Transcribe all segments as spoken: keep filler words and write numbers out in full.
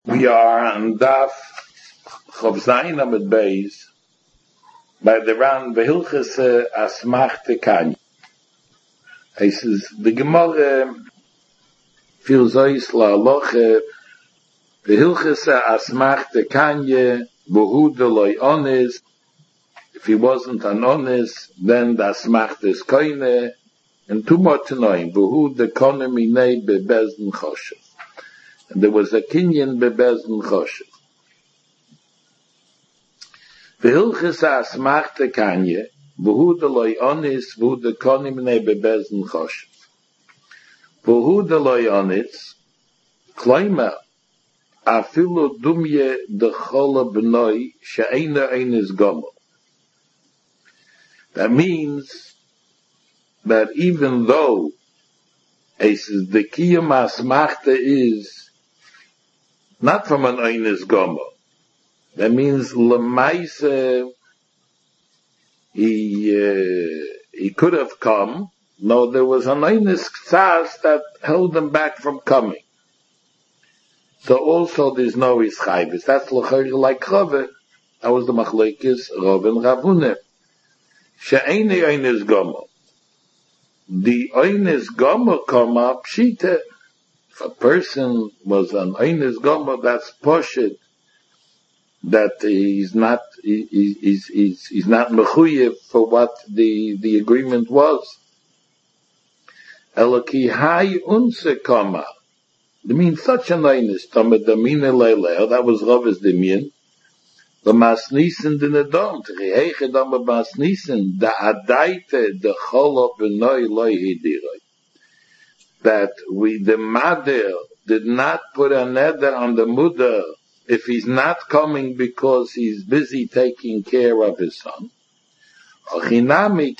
We are on Daf Chav Zayin Amud Beis by the Ran Behilchese Asmachte Kanye. He says the Gemara fil Zois La Loche Behilchese Asmachte Kanye Behu Deloi Ones. If he wasn't an honest, then the Asmachte is Koine, and two more to know him. Behu de Konemi Nei Bebezden Choshev. And there was a kinyan bebezden choshev. V'hilchis ha'asmachte kanye, v'hu deloi onis, v'hu de konim ne bebezden choshev. V'hu deloi onis, kloima, afilu dumye de chola b'noi, she'ena eines gomo. That means that even though it says the kiyum ha'asmachte is not from an Eines Gomo. That means Lemaise, he, uh, he could have come. No, there was an Eines Ktsas that held him back from coming. So also there's no Ischayvis. That's like Chove. That was the Machlekes, Rav and Ravune. She'ene Eines Gomo. The Eines Gomo come up, Pshite. If a person was an Eines Gomo, that's poshut, that he's not, he, he's, he's, he's not mechuyev for what the, the agreement was. Eloki hai unse koma. It means such an Eines, Tomed Damine Leileo, that was Rav's Dimion. The Masnisen din Edom, Tchiheiche Dom Masnisen, da Adaite, de Cholo Benoi Loi Hidiroi. That we, the mother, did not put a neder on the mother if he's not coming because he's busy taking care of his son. That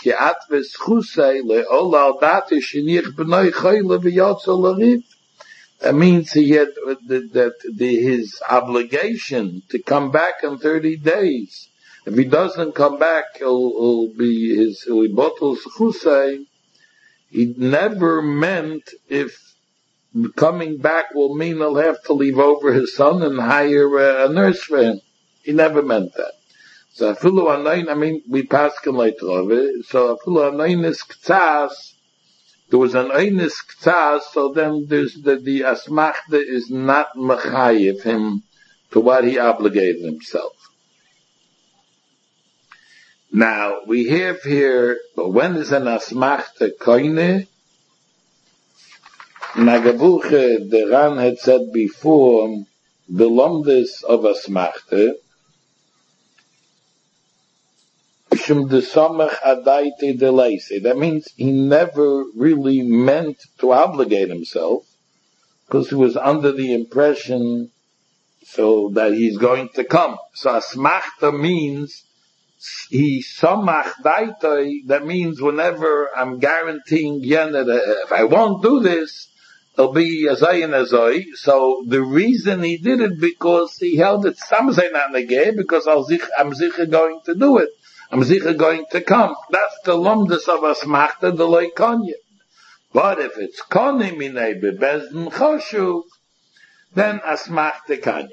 means he had that the, his obligation to come back in thirty days. If he doesn't come back, he'll, he'll be his he'll be bottles chusay. He never meant if coming back will mean he'll have to leave over his son and hire a nurse for him. He never meant that. So afilu anayin, I mean, we paskin later of it. So afilu anayin is ktsas. There was an eines ktsas, so then there's the, the asmachta is not mechayiv him to what he obligated himself. Now, we have here, but when is an asmachta koine? Nagabuche, the Ran had said before, the lomdes of asmachta, shum de samach adaite de leise. That means he never really meant to obligate himself, because he was under the impression so that he's going to come. So asmachta means he samach daitoi, that means whenever I'm guaranteeing yen that if I won't do this, it'll be azay and azay. So the reason he did it because he held it some say not negay, because I'm sicher going to do it. I'm sicher going to come. That's the lumdus of asmachta, the loy konye. But if it's konye minei bebezden choshuv, then asmachta kanye.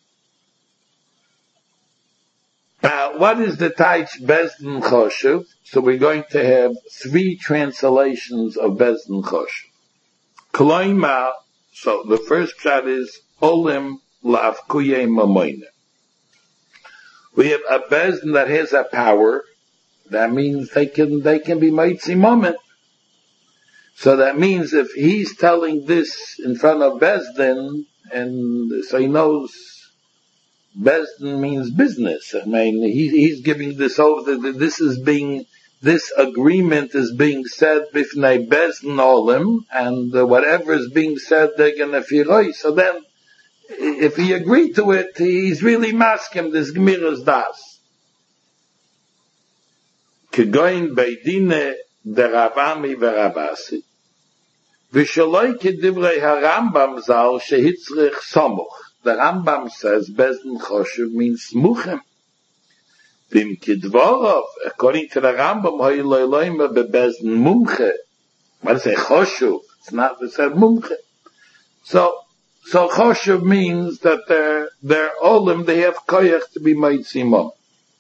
Now, what is the taich Bezdin Choshev? So we're going to have three translations of Bezdin Choshev. Kloima, so the first pshat is Olim La'avkuye Mamoyne. We have a Bezdin that has a power. That means they can, they can be Maitzi Moment. So that means if he's telling this in front of Bezdin, and so he knows Bezdin means business. I mean, he, he's giving this over. This is being, this agreement is being said b'fnei Bezdin olim, and uh, whatever is being said, they're gonna firoi. So then, if he agreed to it, he's really masking this gemiras das. Kegoin beidine derabami verabasi, v'shaloi kedivrei harambam zal shehitzrich somuch. The Rambam says Bezdin Choshev means smuchim. Vim kidvorov, according to the Rambam, hoy loy loyma bebezdin mumche. What is a Choshev? It's not, it's a mumche. So, So choshev means that they're, they're olim, they have koyach to be meitzimah.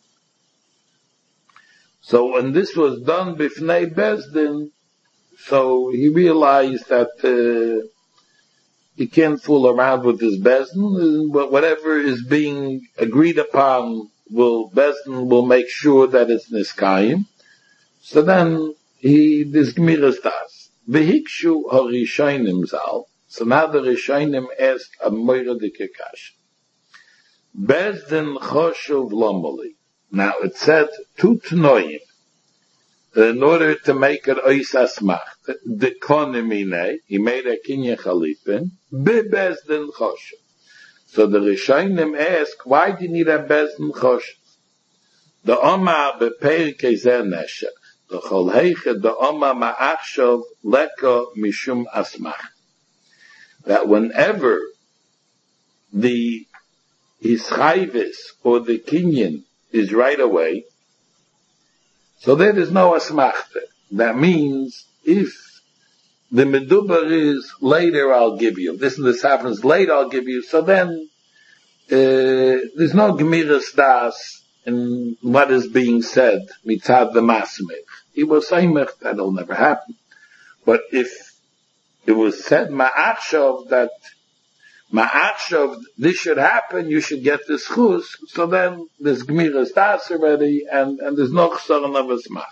So when this was done b'fnei Bezdin, so he realized that uh, he can't fool around with his Bezdin, but whatever is being agreed upon, will Bezdin will make sure that it's niskayim. So then he this gemiras das. Vehikshu harishonim zal. So now the Rishonim asked a moira de kekash. Bezdin choshuv lomali. Now it said two tnoim. In order to make it ois asmach, the konimine, he made a kinyan chalipin, be Bezdin choshuv. So the Rishonim ask, why do you need a Bezdin choshuv? The Oma beperikei zeh neshech. The chol heiche, the Oma ma'achshov leko mishum asmach. That whenever the hischayvis or the kinyan is right away, so there is no asmachta. That means if the medubar is later, I'll give you. This and this happens later, I'll give you. So then uh, there's no gemiras das in what is being said mitzad the masmech. He was saying that'll never happen. But if it was said ma'achshav that ma'achshav this should happen, you should get this chus. So then there's gemiras das already, and and there's no chsaron of asmach.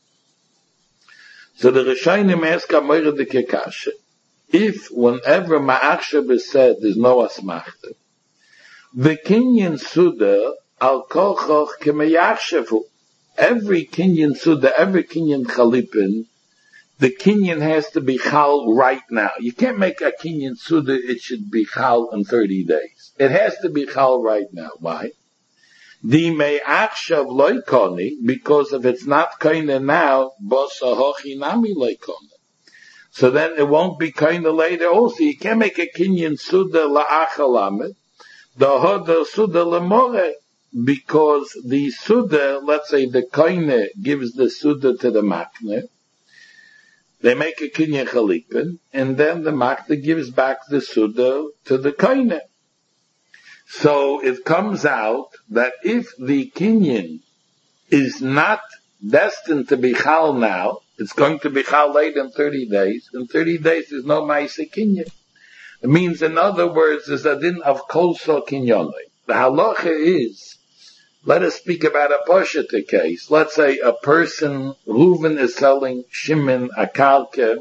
So the Rishonim ask Amoira de Kekashe, if whenever ma'achshav is said, there's no asmachta, the kinyan suda al kochoch kemeyachshavu. Every kinyan suda, every kinyan chalipin, the kinyan has to be chal right now. You can't make a kinyan suda, it should be chal in thirty days. It has to be chal right now. Why? Di me achshav loikoni, because if it's not kaina now, bosa hochi nami loikoni. So then it won't be kaina later also. You can't make a kinyan suda la'achalamet, the hoda suda lemore, because the suda, let's say the kaina gives the suda to the makne, they make a kinyan chalipin, and then the makne gives back the suda to the kaina. So it comes out that if the kinyan is not destined to be chal now, it's going to be chal later in thirty days. In thirty days there's no ma'aseh kinyan. It means, in other words, there's a din of kolso kinyonai. The halacha is, let us speak about a posheta case. Let's say a person, Reuven is selling Shimon a kalke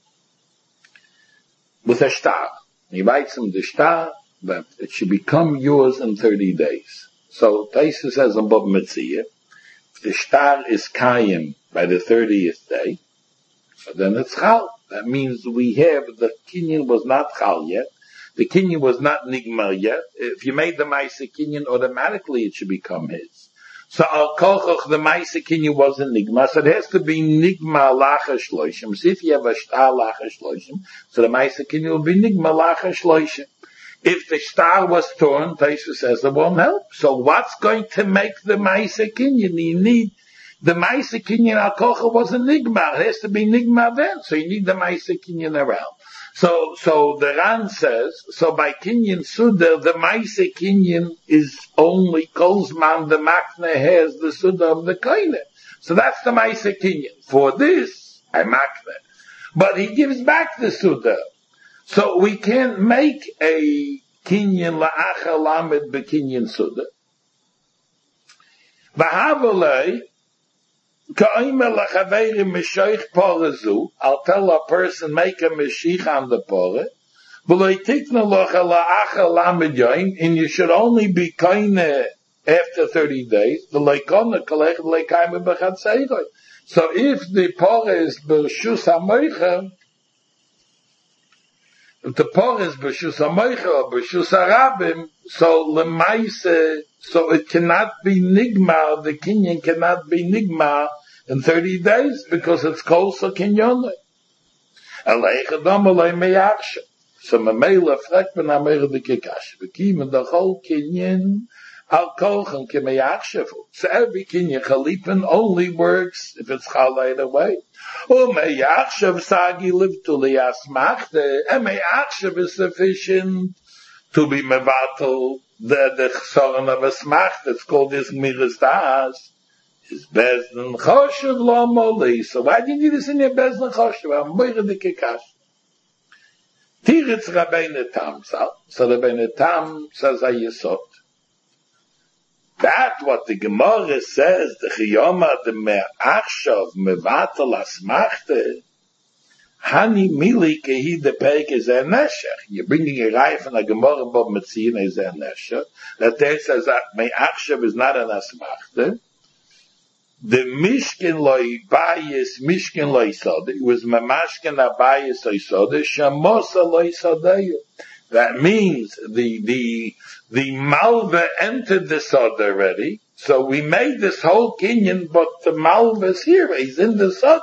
with a shtar. He writes him the shtar that it should become yours in thirty days. So Taisa says on Bob Metzia, if the shtar is kayim by the thirtieth day, so then it's chal. That means we have, the kinyan was not chal yet. The kinyan was not nigmar yet. If you made the ma'aseh kinyan, automatically it should become his. So al kochoch, the ma'aseh kinyan wasn't nigmar, so it has to be nigmar lacha shloishim. So if you have a shtar lacha shloishim, so the ma'aseh kinyan will be nigmar lacha shloishim. If the shtar was torn, Taisa says it won't help. So what's going to make the ma'aseh kinyan? You need the ma'aseh kinyan al kochoch wasn't nigmar. It has to be nigmar then. So you need the ma'aseh kinyan around. So, so the Ran says, so by kinyan suda, the ma'aseh kinyan is only kolzman the makne has the suda of the koine. So that's the ma'aseh kinyan. For this, I makne. But he gives back the suda. So we can't make a kinyan la'acha lamed bekinyan suda. V'havolei, I'll tell a person, make a meshich on the pore, and you should only be kind after thirty days. So if the pore is b'shus hamoicha, if the pore is b'shus hamoicha or b'shus harabim, so lemaise, so it cannot be nigma, the kinyan cannot be nigma in thirty days, because it's kolsa kinyonai. So memela frek ben amere de kikash. Bekim the whole kinyan Al kolchen kemeyachshavu. So every kinyan chalipen only works if it's chalait away. Umeyachshav sagi livtu liyasmachte. And meyachshav is sufficient to be mevatel the the chsoren of a smachte. It's called this miras das. Is bezdin choshev lo moli. So why do you need this in your bezdin choshev? I'm moire de kekash. Tiritz Rabbeinu Tam. So Rabbeinu Tam says a yesod. That what the Gemara says, the Chiyoma, the Me'achshav, Mevatel Asmachte, Hani Mili Kehi de Peik is a Neshech. You're bringing a raya from the Gemara Bob Metzina is a Neshech. That there says that Me'achshav is not an Asmachte. The Mishkin Loi Bayis, Mishkin Loi Sode. It was Mamashkin Abayis Loi Sode, Shamosa Loi Sodeyu. That means the, the, the Malva entered the Sod already. So we made this whole kinyan, but the Malva is here. He's in the Sod.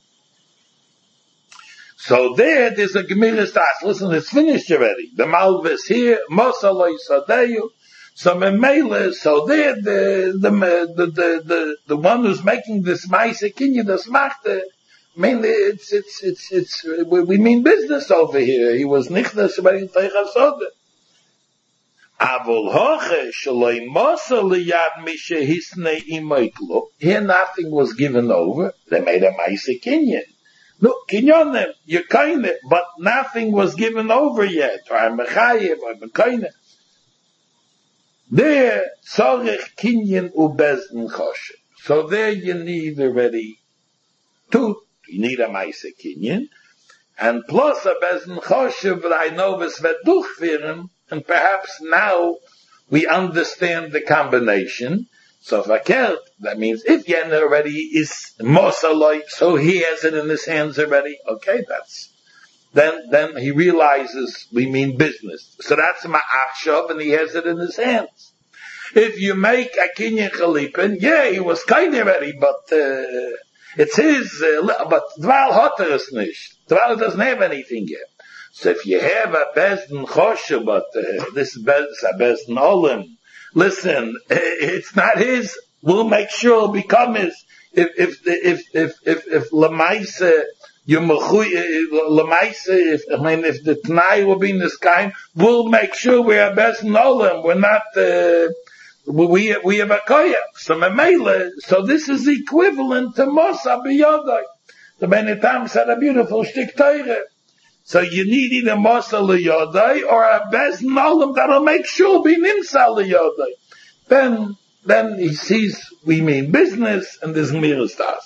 So there, there's a Gemilas Das. Listen, it's finished already. The Malva is here. Mosa Loi Sodeyu. So Memele, so there, the, the, the, the, the, the one who's making this Maisa kinyan, the Smachte, I mean, it's, it's, it's, it's, we, we mean business over here. He was nichnas about Teicha Soda. Avol hoche, shaloi mosa liyad mishe hisne imoiklo. Here nothing was given over. They made a Maisa kinyan. Look, kinyonim, you're kind of, but nothing was given over yet. Or I'm mechayev, or I'm kind of. There, tzorech kinyan ubezdin choshev. So there you need already two. You need a Maisa kinyan, and plus a bezdin choshev that I know was veduchvirim, and perhaps now we understand the combination. So fakert, that means if Yen already is mosaloi, so he has it in his hands already. Okay, that's then then he realizes we mean business. So that's ma'achshav, and he has it in his hands. If you make a kinyan chalipin, yeah, he was kind already, but uh, it's his, uh, but Dval Hotter is nicht. Dval doesn't have anything yet. So if you have a bezdin choshev, but uh, this is a bezdin olim, listen, it's not his. We'll make sure it'll become his. If if if if if if lemaisa you lemaisa, if I mean if the t'nai will be in this kind, we'll make sure we are bezdin olim. We're not. Uh, We we have a koya, so memele. So this is equivalent to mosa biyodai. The Bnei Tam said a beautiful shtik teire. So you need either mosa liyodai or a bezdin olim that'll make sure be nimsa liyodai. Then then he sees we mean business and there's miras das.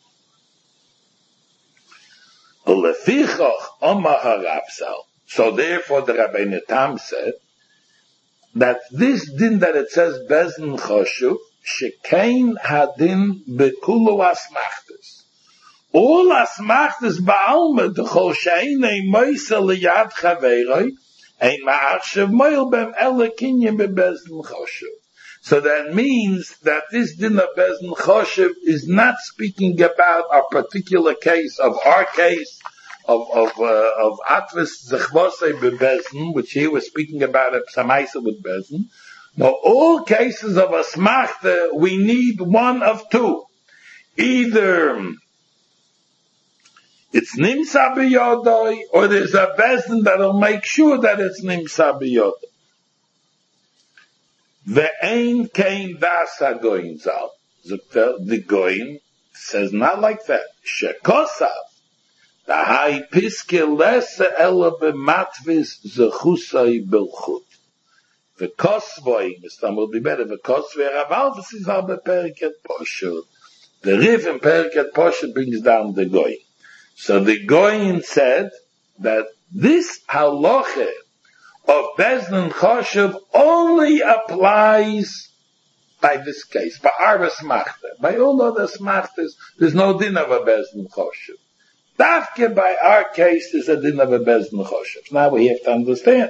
Ulefichoch omar harabsal. So therefore the Rabbeinu Tam said that this din that it says bezdin choshev shekain hadin bekulu asmachtes. All asmachtes ba'alma d'chol she'einei moisa liyad chaveiroi ein ma'achshav moil bem ele kinyan bebezdin choshev. So that means that this din of bezdin choshev is not speaking about a particular case of our case of of uh, of atvis zechvosei bebezdin, which he was speaking about a samaisa with bezdin. Now, all cases of asmachta, we need one of two. Either it's nimsa b'yodoi, or there's a bezdin that'll make sure that it's nimsa b'yodoi. Ve'ein kein das hagoyin zal. The goyin says not like that. Shekosav. The high piske lesse ela b'matvis zechusai bilchut. The kosvoi, Mister will be better. The kosvoi raval v'siz al b'periket poshet. The Riv in Periket poshet brings down the goy. So the goyin said that this halacha of bezdin choshev only applies by this case, by our smachta. By all other smachtas, there's no din of a bezdin choshev. Dafke by our case is a din of a bezdin choshev. Now we have to understand.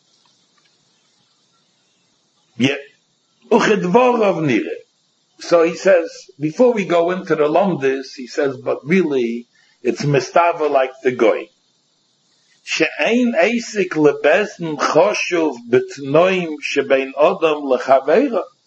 Yet, uchedvorov nire. So he says, before we go into the lomdis, he says, but really, it's mistava like the goy. She'ein eisik lebezdin choshev betnoim shebein odom lechaveira.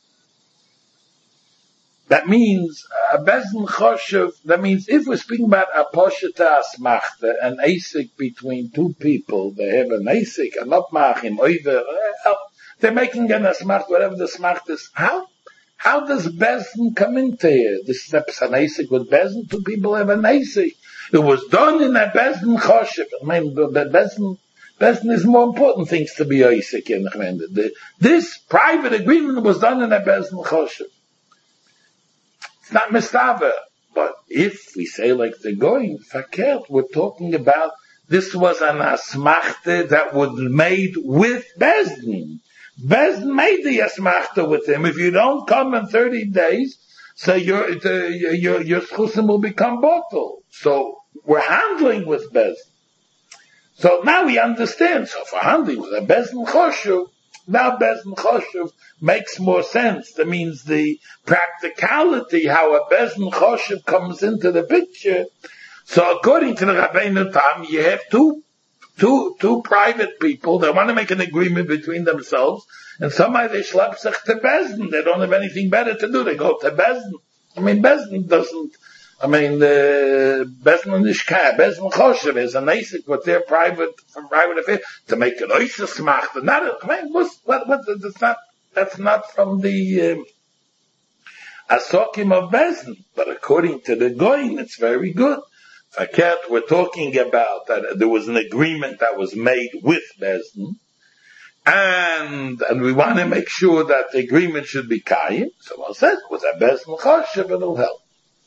That means a Bezdin Choshev, that means if we're speaking about a Posheta Asmachta, an Asik between two people, they have an Asik, an Opmachim, either, they're making an Asmachta, whatever the Asmachta is. How? How does Bezdin come into here? This is an Asik with Bezdin, two people have an Asik. It was done in a Bezdin Choshev. I mean, the Bezdin, Bezdin is more important things to be Asik in. The, this private agreement was done in a Bezdin Choshev. It's not mistava, but if we say like the going fakert, we're talking about this was an asmachta that was made with Bezdin. Bezdin made the asmachta with him. If you don't come in thirty days, so your your your schusim will become bottled. So we're handling with Bezdin. So now we understand. So for handling with a Bezdin choshev, now Bezdin choshev makes more sense. That means the practicality, how a Bezdin choshev comes into the picture. So according to the Rabbeinu Tam, you have two, two, two private people that want to make an agreement between themselves, and somebody they schlep sich to Bezdin. They don't have anything better to do. They go to Bezdin. I mean, Bezdin doesn't. I mean, uh, Bezdin Nishka, Bezdin Choshev is an Asik with their private, private affair to make an Oises Macht. Not, a, I mean, what, what, what, that's not, that's not from the, um, Asokim of Bezdin. But according to the Goyim, it's very good. Fakert, we're talking about that there was an agreement that was made with Bezdin. And, and we want to make sure that the agreement should be Kayim. Someone says, with a Bezdin Choshev, it'll help.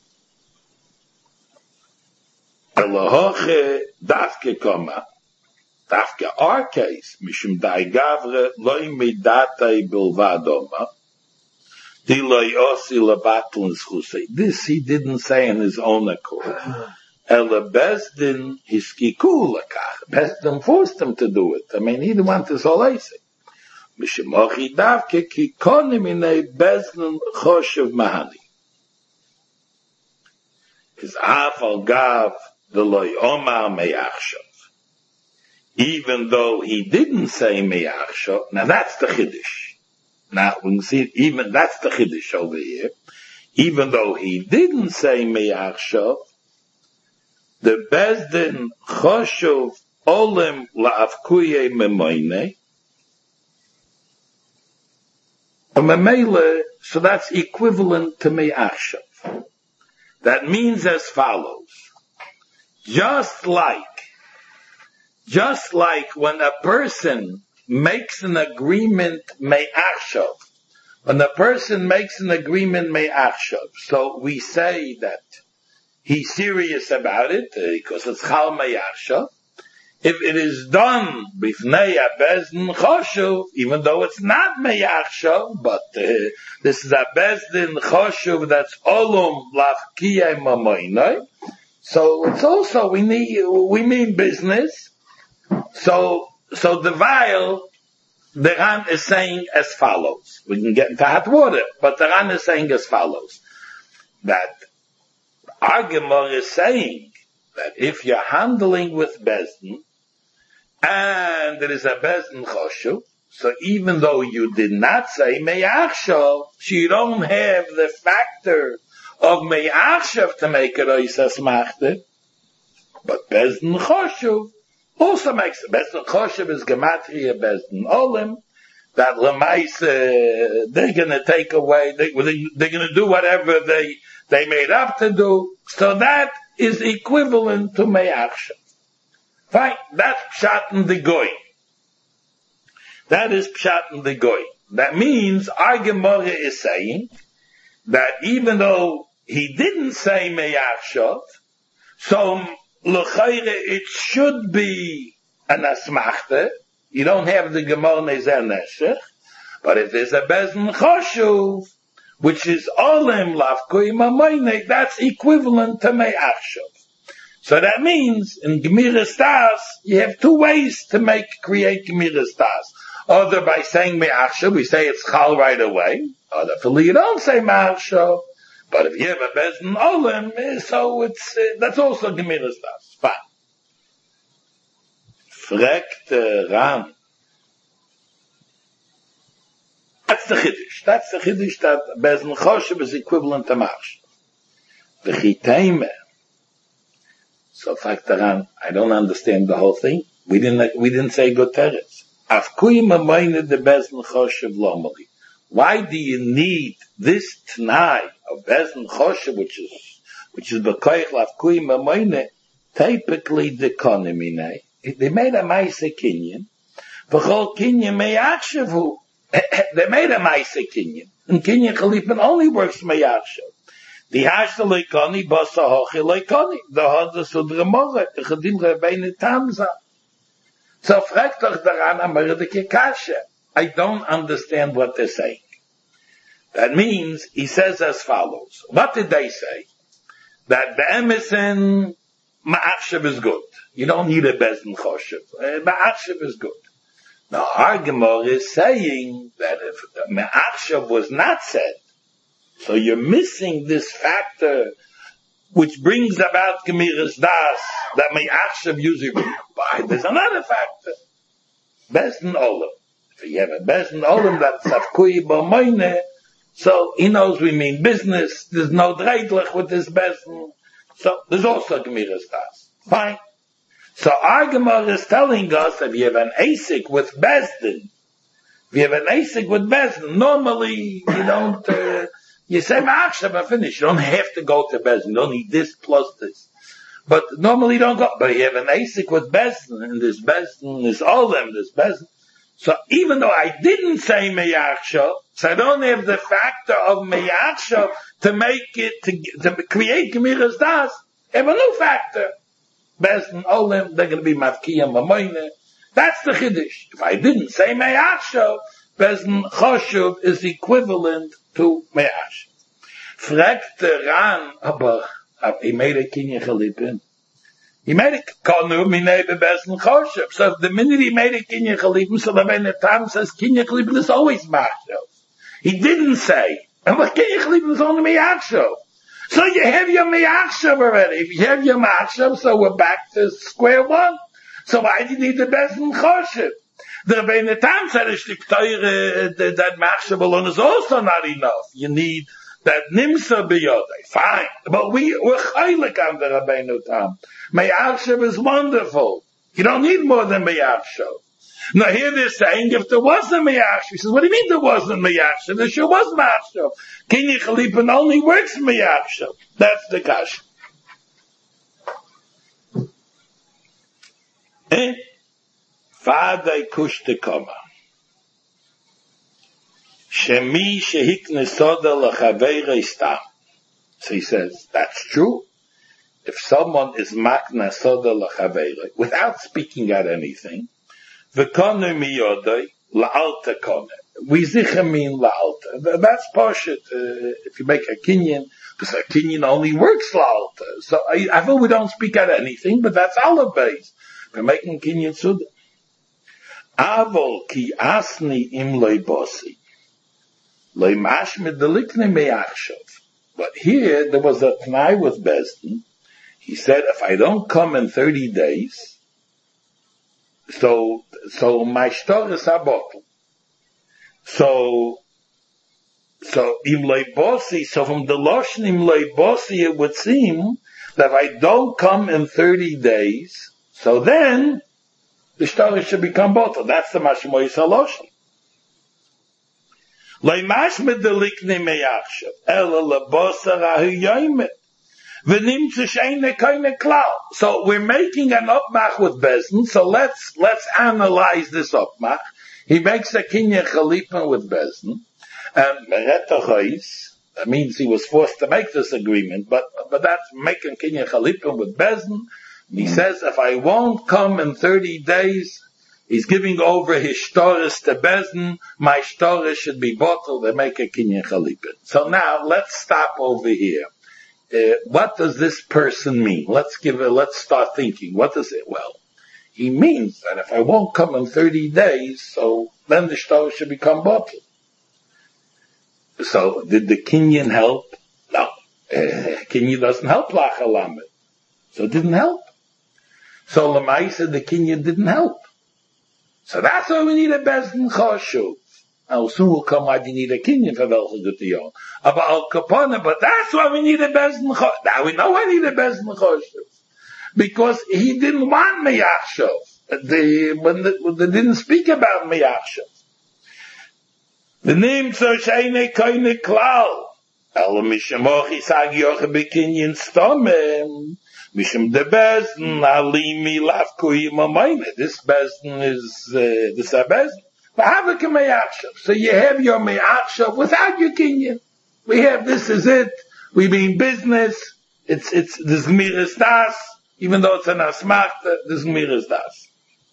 Elohoche dafke koma, dafke our case, mishum dai gavre loy midatei bilvadoma, di loy osi lebatlin schusei. This he didn't say in his own accord. Ela Bezdin hiskiku lekach. Bezdin forced him to do it. I mean, he didn't want this whole Asik. Mishum ochi dafke ki konim inei Bezdin choshev mahani. His afal gav the loy omar meyachshav. Even though he didn't say meyachshav, now that's the chiddush. Now we can see it, even that's the chiddush over here. Even though he didn't say meyachshav, the Bezdin choshuv olim la'afkuye memoine, a memele, so that's equivalent to meyachshav. That means as follows. Just like, just like when a person makes an agreement me'achshav, when a person makes an agreement me'achshav, so we say that he's serious about it because it's chal me'achshav. If it is done b'fnei a Bezdin choshuv, even though it's not me'achshav, but uh, this is a Bezdin choshuv that's olum lafkiyei mamoinoi. So it's also, we need, we mean business. So, so the vial, the Ran is saying as follows. We can get into hot water, but the Ran is saying as follows. That our Gemara is saying that if you're handling with Bezdin, and there is a Bezdin choshuv, so even though you did not say me'achshav, so you don't have the factor of me'achshav to make it oisas machte, but Bezdin choshuv also makes it. Bezdin choshuv is gematria Bezdin olim, that lemaise, they're gonna take away, they, they're gonna do whatever they, they made up to do, so that is equivalent to me'achshav. Fine, that's pshat in the goy. That is pshat in the goy. That means our Gemara is saying that even though he didn't say meyachshav, so l'chayre it should be an asmachta. You don't have the Gemara nezer neshech, but if there's a Bezdin choshuv, which is olim lafkoi mamoine, that's equivalent to meyachshav. So that means in Gemiras Tas, you have two ways to make, create Gemiras Tas. Either by saying me'achshav, we say it's chal right away. Other for you don't say me'achshav. But if you have a Bezdin olim, so it's, uh, that's also Gemiras Tas. Fine. Fragt Ran. That's the Chiddush. That's the Chiddush that Bezdin Choshev is equivalent to Machshav. The Chitayme. So, Faktaran, I don't understand the whole thing. We didn't, we didn't say good teretz. Afkui mamayne de Bezdin Choshev lomali. Why do you need this T'nai of Bezdin Choshev, which is, which is B'koich Afkui mamayne, typically the Konemine. They made a Maise Kinyan. V'chol Kinyan meyakshavu. They made a Maise Kinyan. And Kinyan Chalipin only works meyakshav. The Hashta Leikoni, Basa Hochi Leikoni. The Hoda Sudra Moret. The Chadim Rebbeinu Tamza. So fragt doch daran Amerike Kasha. I don't understand what they're saying. That means, he says as follows. What did they say? That Be'emesen Ma'achshav is good. You don't need a Bezdin Choshev. Ma'achshav is good. Now, our Gemara is saying that if Ma'achshav was not said, so you're missing this factor which brings about Gemiras Das, that Ma'achshav usually buy. There's another factor. Bezdin Olam. If you have a Bezdin Olam that's Afkui B'moine, so he knows we mean business. There's no dreidlich with this Bezdin. So there's also Gemiras Das. Fine. So our Gemara is telling us that if you have an Asik with Bezdin, if you have an Asik with Bezdin, normally you don't, uh, you say, Ma'achshav, I finish. You don't have to go to Bezdin. You don't need this plus this. But normally you don't go. But you have an Asik with Bezdin, and this Bezdin is all them, this Bezdin. So even though I didn't say Meyachshav, so I don't have the factor of Meyachshav to make it, to, to create Gemiras Das, I have a new factor. Bezdin Olim, they're going to be Mavkiyah Mamoyne. That's the Chiddush. If I didn't say Meyachshav, Bezdin Choshev is equivalent to Meyachshav. Fragt der Ran, aber he made a Kinyan Chalipin. He made a Konu Minei Bezdin Choshev. So the minute he made a Kinyan Chalipin, so the Rebbeinu Tam says Kinyan Chalipin is always Machshav. He didn't say, and what Kinyan Chalipin is only Meyachshav. So you have your Meyachshav already. If you have your Meyachshav, so we're back to square one. So why do you need the Bezdin Choshev? The Rebbeinu Tam said that Meyachshav alone is also not enough. You need that Nimsa B'yodai. Fine. But we, we're chaylik on the Rebbeinu Tam. Meyachshav is wonderful. You don't need more than Meyachshav. Now here they're saying, if there wasn't Meyachshav, he says, what do you mean there wasn't Meyachshav? There sure was Meyachshav. Kinyan Chalipin only works Meyachshav. That's the kasha. Eh? Vadai kushtekoma. Shemi shehikne soda lachaveirei stam. So he says, that's true. If someone is makna soda lachaveirei, without speaking out anything, v'konu miyodai la'alta kone. We zicha mean la'alta. That's poshut. Uh, if you make a kinyan, because a kinyan only works la'alta. So I, I feel we don't speak out anything, but that's olive base. We're making kinyan suda. Avol ki asni im leibosi. Leimash medelikne me'achshav. But here, there was a t'nai with Bezdin. He said, if I don't come in thirty days, so, so my shtor is a bottle. So, so im leibosi, so from the Loshen im leibosi, it would seem that if I don't come in thirty days, so then, the shtar should become bottle. That's the mashmoy saloshen. Leimash medelikne me'achshav, ela lebosar ahu yoymet, v'nimtzu sheine koine klal. So we're making an upmach with Bezdin, so let's, let's analyze this upmach. He makes a kinyan chalipin with Bezdin, and meretochais, that means he was forced to make this agreement, but, but that's making kinyan chalipin with Bezdin. He says, if I won't come in thirty days, he's giving over his shtoris to Bezdin, my shtoris should be bottled and make a kinyan chalipin. So now, let's stop over here. Uh, what does this person mean? Let's give it, let's start thinking. What does it? Well, he means that if I won't come in thirty days, so then the shtoris should become bottled. So, did the kinyan help? No. Uh, kinyan doesn't help lachalamet. So it didn't help. So Lamaisa, the kinyan didn't help. So that's why we need a Bezdin Choshev. Now soon will come why you need a kinyan for welche good to you. But al kapana, but that's why we need a bezdin choshev. Now we know why we need a bezdin choshev. Because he didn't want meyachshav. The, when, the, when they didn't speak about meyachshav. The name so sheine koine klal. Elo mishamochi sag yoche bekinyan stomem. Mishum de bezdin alimi lafku imamayne. This bezdin is, uh, this a bezdin. So you have your me'achshav without your kinyan. We have this is it. We mean business. It's, it's, this miras das. Even though it's an asmachta, this miras das.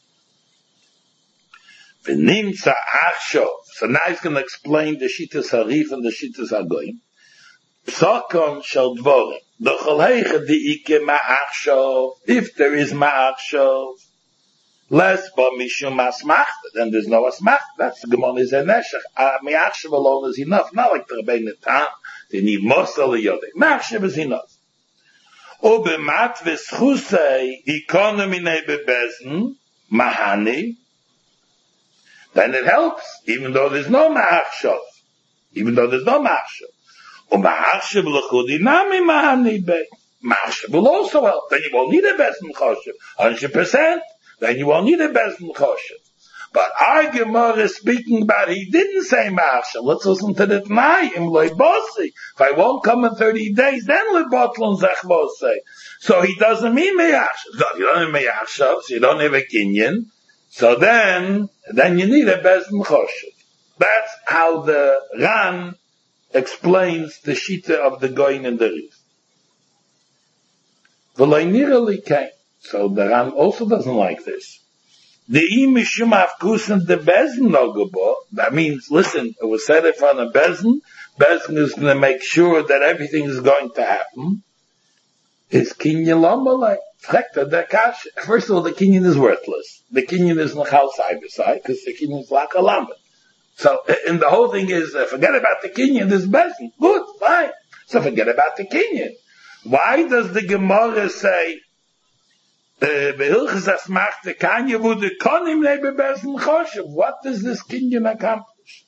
V'nimtza achshav. So now he's going to explain the shittas harif and the shittas hagoyim. Psakon shel dvorim. D'chol heiche di'ike ma'achshav. If there is ma'achshav, less but mishum asmachta, then there's no asmachta. That's the Gemara is a neshech. Uh, Me'achshav alone is enough. Not like the Rebbeinu Tam. They need mosel yodei. Me'achshav is enough. O b'mat v'schusei economy bebezen mahani. Then it helps, even though there's no ma'achshav. Even though there's no ma'achshav. O ma'achshav l'chudi nami mahani be. Ma'achshav will also help. Then you won't need a bezen choshev. one hundred percent. Then you won't need a bezdin choshev. But our Gemara is speaking about he didn't say ma'achshav. Let's listen to the T'nai im loy bosi. If I won't come in thirty days, then lebatlon zechvosei. So he doesn't mean ma'achshav. You don't mean ma'achshav, so you don't have a kinyan. So then, then you need a bezdin choshev. That's how the Ran explains the shita of the goyin and the rif. V'loi nirali kain. So the Ran also doesn't like this. The imishum afkusen the bezin logabo. That means, listen, it was said in front of bezin. Bezin is going to make sure that everything is going to happen. Is kinyan lomalei. First of all, the kinyan is worthless. The kinyan is nachal side by side because the kinyan is like a lamb. So, and the whole thing is, uh, forget about the kinyan. This bezin, good, fine. So forget about the kinyan. Why does the Gemara say? What does this kinyan accomplish?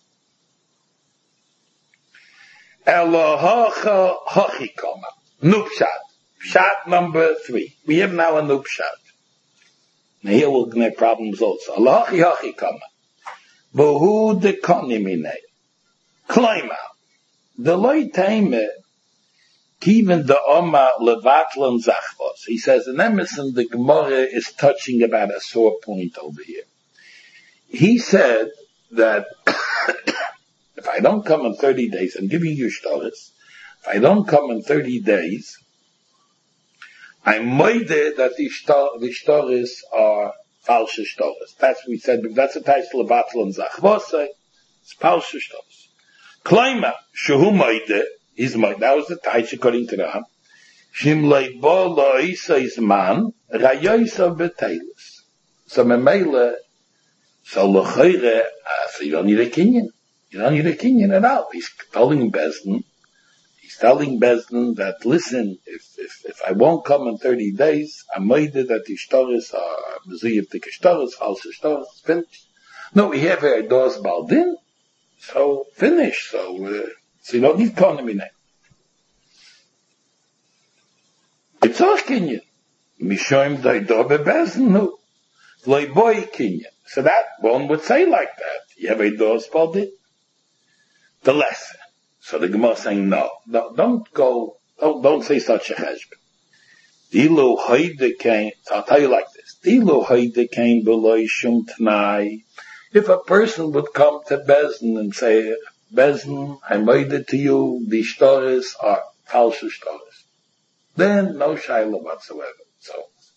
Elohacha hachikoma. Nupshat. Pshat number three. We have now a nupshat. Now here we're going to have problems also. Elohachi hachikoma. Bohu de konimine. Klaima. The loy taime. Even the Oma Levatlan Zachvos. He says, in Emerson, the Gemara is touching about a sore point over here. He said that if I don't come in thirty days, I'm giving you shtaris. If I don't come in thirty days, I'm moide that the shtaris are false shtaris. That's what we said. That's a title of Levatlan Zachvos. It's false shtaris. Klaima, shehu moide. He's my, that was the Taich according to Ram. Shim leibo lo isa is man, rayoisa beteilis. So memele, so lochire, so you don't need a kinyan. You don't need a kinyan at all. He's telling Bezdin, he's telling Bezdin that, listen, if, if, if I won't come in thirty days, I'm made that the shtaris are, if the shtaris, false shtaris, finished. No, we have a dos baldin, so finish, so, uh, So you don't need economy now. It's all kinyan. Mishoim daido bebeznu. Loi boy kinyan. So that one would say like that. You have a dos baldin. The lesson. So the Gemara is saying no. No, don't go, don't, don't say such a cheshbon. Dilu haide kain, so I'll tell you like this. Dilu haide kain beloy shum t'nai. If a person would come to Bezdin and say, Bezdin, I made it to you, the shtaris are false shtaris. Then no shaila whatsoever. So,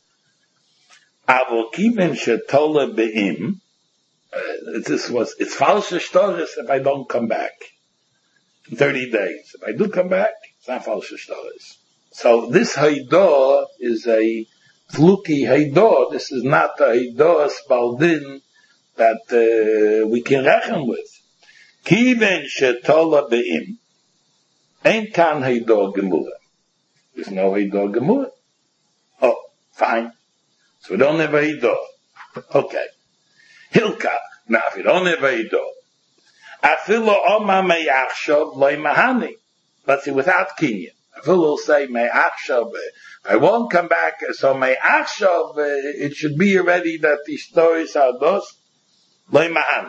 Avol kiven shetola be'im, this was, it's false shtaris if I don't come back in thirty days. If I do come back, it's not false shtaris. So this haidah is a fluky haidah. This is not a haidah spaldin that uh, we can reckon with. Kiven shetola be'im, ain't kan haidah gemura. There's no haidah gemura. Oh, fine. So we don't have haidah. Okay. Hilka. Now, if you don't have haidah, Afilu oma me'achshav loy mahani. Let's see, without kinyan. Afilu will say me'achshav, I won't come back, so me'achshav, it should be already that the stories are those, loy mahani.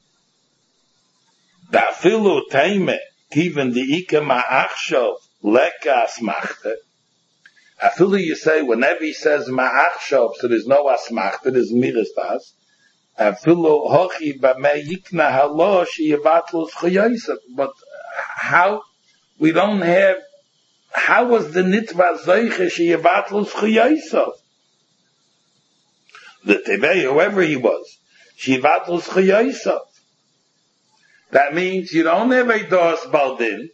Afilu teime, kiven di ika ma'achshav, leka asmachta. Afilu you say, whenever he says ma'achshav, so there's no asmachta, there's miristas. Afilu hochi b'mei yikna halo sheyivatlus chayosef. But how, we don't have, how was the nitva zoiche sheyivatlus chayosef? The tevei, whoever he was, sheyivatlus chayosef. That means you don't have a dos baldin.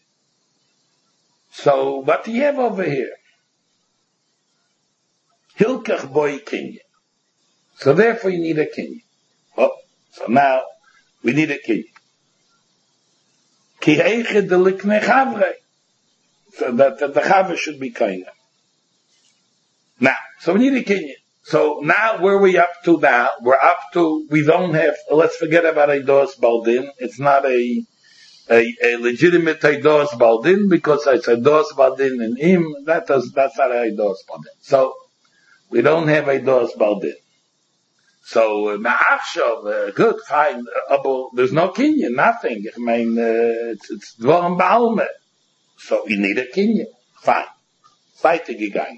So what do you have over here? Hilkach boy kinyan. So therefore you need a kinyan. Oh, so now we need a kinyan. Ki eiche de likne chavre. So that, that the chavre should be kinyan. Now, so we need a kinyan. So now where are we up to now? We're up to, we don't have, let's forget about a dos baldin. It's not a, a, a legitimate a dos baldin because it's a dos baldin in him. That does, that's not a dos baldin. So we don't have a dos baldin. So ma'achshav, uh, good, fine. Uh, there's no kinyan, nothing. I mean, uh, it's it's dvorim ba'alme. So you need a kinyan. Fine. Weiter gegangen.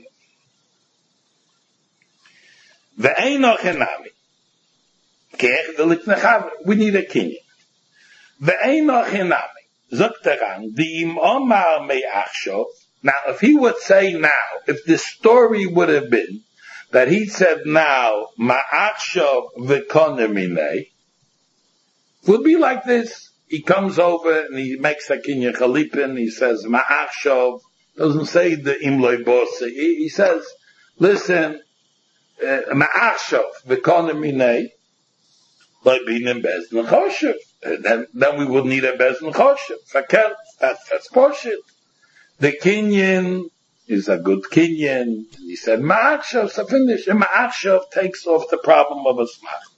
Ve'eino chenami. Keech de likne chavre. We need a kinyan. Ve'eino chenami. Zogt daran, di im omar me'achshav. Now, if he would say now, if the story would have been that he said now, ma'achshav v'konemine, would be like this. He comes over and he makes a kinyan chalipin. He says ma'achshav. Doesn't say the imloy bosi. He, he says, listen, ma'achshav v'konemine, like being in bezdin choshev. Then, then we would need a bezdin choshev. Fakel, that's that's bullshit. The kinyan is a good kinyan. He said ma'achshav, so finish. And ma'achshav takes off the problem of a smach.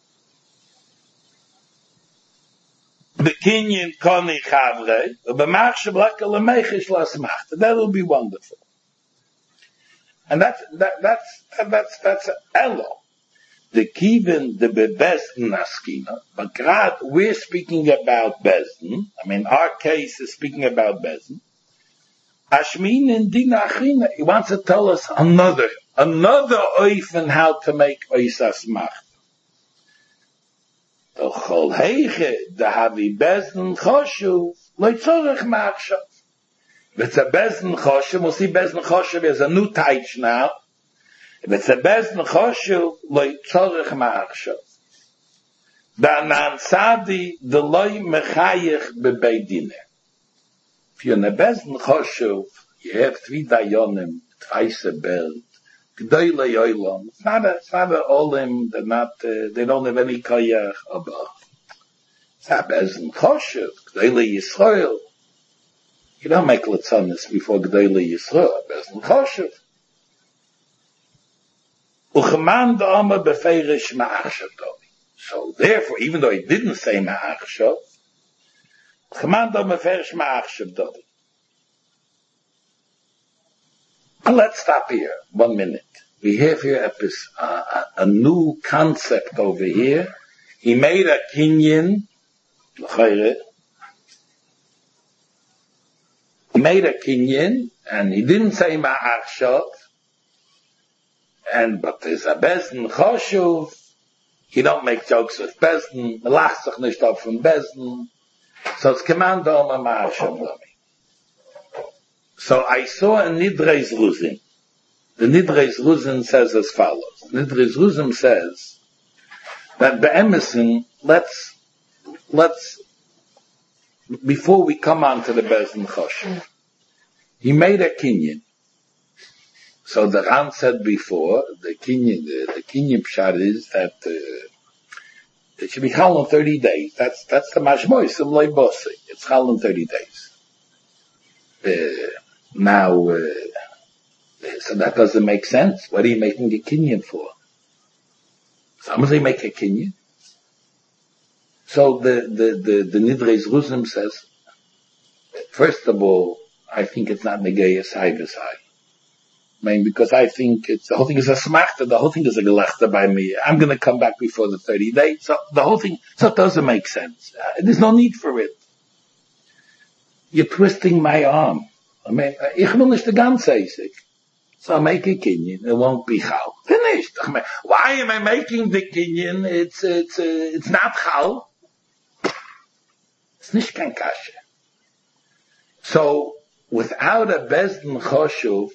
The kinyan koni chavre, but ma'achshav leka lemechish la smach. That will be wonderful. And that's that, that's that's that's elo. The kivin the bebezdin askina, but grad we're speaking about bezdin. I mean, our case is speaking about bezdin. Ashmin and Dina Achina, he wants to tell us another, another oif in how to make oisas mach. The chol heiche, the havi bezdin choshuv, loitzorech machshav. If it's a bezdin choshuv, we'll see bezdin choshuv is a new taich now. If it's a bezdin choshuv, loitzorech machshav. Danan sadi, the loy mechayich bebeidineh. If you're in a bezdin choshuv, you have three dayonim, twice belt, g'doyle yoylom. It's not a, it's not a olim, they're not, uh, they don't have any koyach above. It's a bezdin choshuv, g'doyle Yisrael. You don't make litzanis before g'doyle Yisrael, bezdin choshuv. Ucheman da'ama befeirish ma'achshav dovi. So therefore, even though he didn't say ma'achshav, and let's stop here, one minute. We have here a, a, a new concept over here. He made a kinyan, he made a kinyan, and he didn't say ma'achshav, and, but there's a bezdin choshuv, he don't make jokes with bezdin, lacht sich nicht auf von bezdin. So it's command Oma Ma'ashem Lami. So I saw a Nidreis Ruzin. The Nidreis Ruzin says as follows. Nidreis Ruzin says that Be'emerson, let's, let's, before we come on to the Bezdin Choshev, he made a kinyan. So the Ran said before, the kinyan, the, the kinyan pshat is that, uh, it should be chal in thirty days. That's, that's the mashmoy, sim loy bosi. It's chal in thirty days. Uh, now, uh, so that doesn't make sense. What are you making a kinyan for? Somebody make a kinyan? So the, the, the, the Nidrei Zruzim says, first of all, I think it's not Negei Esai V'Sai. I mean, because I think it's, the whole thing is a smachta, the whole thing is a gelechta by me. I'm gonna come back before the thirty days. So the whole thing, so it doesn't make sense. Uh, there's no need for it. You're twisting my arm. I mean, ich will nicht the ganze Eisig. So I make a kinyan, it won't be chal. Finished. I mean, why am I making the kinyan? It's, it's, uh, it's not chal. It's nicht kein kasha. So, without a bezdin choshuv,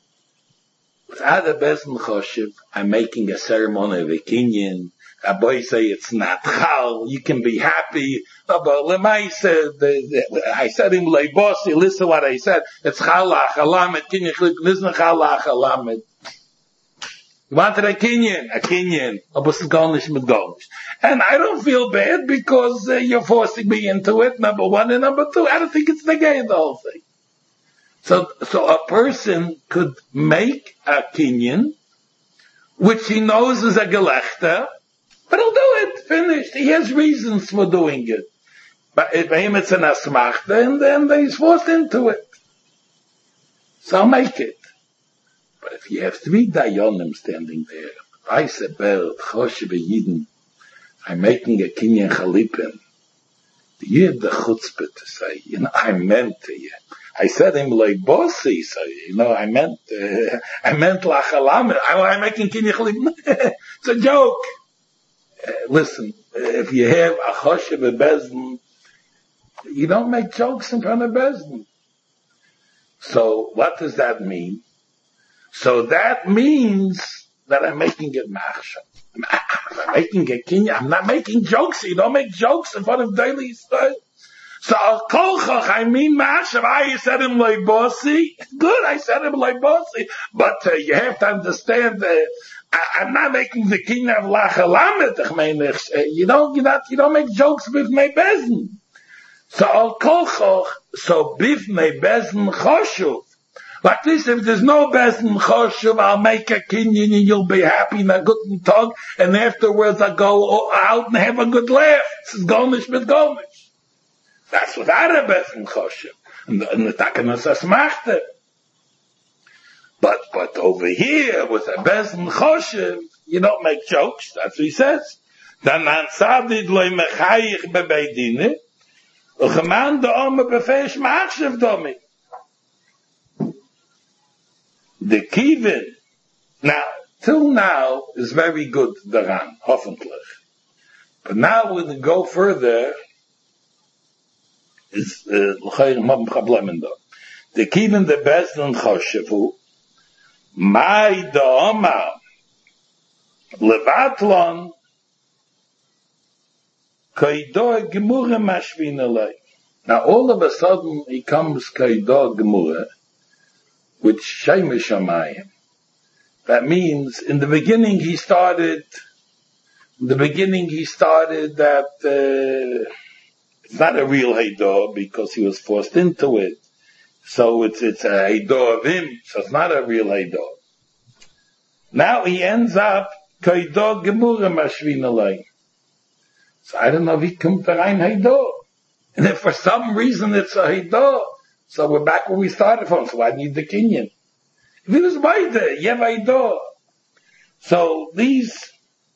without a bezdin choshuv, I'm making a ceremony of a kinyan. A boy say it's not chal. You can be happy. But Lemai said, I said him lay bossy. Listen what I said. It's chal achalamet. Kinyan chlik. Listen chal achalamet. You wanted a kinyan, a kinyan. Aber es ist gar nicht mit gar nicht. And I don't feel bad because uh, you're forcing me into it. Number one and number two, I don't think it's the game, the whole thing. So, so a person could make a kinyan, which he knows is a gelechter, but he'll do it, finished. He has reasons for doing it. But if him it's an asmachta, and then he's forced into it. So I'll make it. But if you have three dayanim standing there, I said, Bel, Choshe B'Yidin, I'm making a kinyan chalipin. Do you have the chutzpah to say, you know, I meant to you. I said him like bossy, so, you know, I meant, uh, I meant lachalamet. I'm making kinyan chalipin. It's a joke. Uh, listen, if you have a Choshe B'Bezdin, you don't make jokes in front of Bezdin. So, what does that mean? So that means that I'm making it machshav. I'm making a kinyan. I'm not making jokes. You don't make jokes in front of daily stuff. So al kolchach, I mean machshav. I said him like bossy. Good, I said him like bossy. But uh, you have to understand that uh, I'm not making the kinyan of lachalamet. Uh, you don't, you don't, you don't make jokes with my bezin. So al kolchach, so bifnei bezin choshuv. Like this, if there's no bezdin choshuv, I'll make a kinyan and you'll be happy and a good talk, and afterwards I go out and have a good laugh. This is gomish with gomish. That's without a bezdin choshuv. And the takanas asmachte. But, but over here, with a bezdin choshuv, you don't make jokes. That's what he says. Dan an sadid loy mechayich bebeidine, ucheman de ome befesh machshav domi. The kivin, now, till now, is very good, daran, hoffentlich. But now, when we go further, is, l'chayr mab problem in da. The kivin, the best and choshevu, mai da oma, levatlon, kaido gemurah mashvin alay. Now, all of a sudden, he comes kaido gemurah, with Shemesh Shamayim. That means, in the beginning he started, in the beginning he started that, uh, it's not a real Heidah, because he was forced into it. So it's, it's a Heidah of him, so it's not a real Heidah. Now he ends up, Kaidah Gemurah Mashvin Alay. So I don't know if he comes to Rein Heidah. And if for some reason it's a Heidah, so we're back where we started from, so I need the kinyan. If it was Baida, Yevaidah. So these,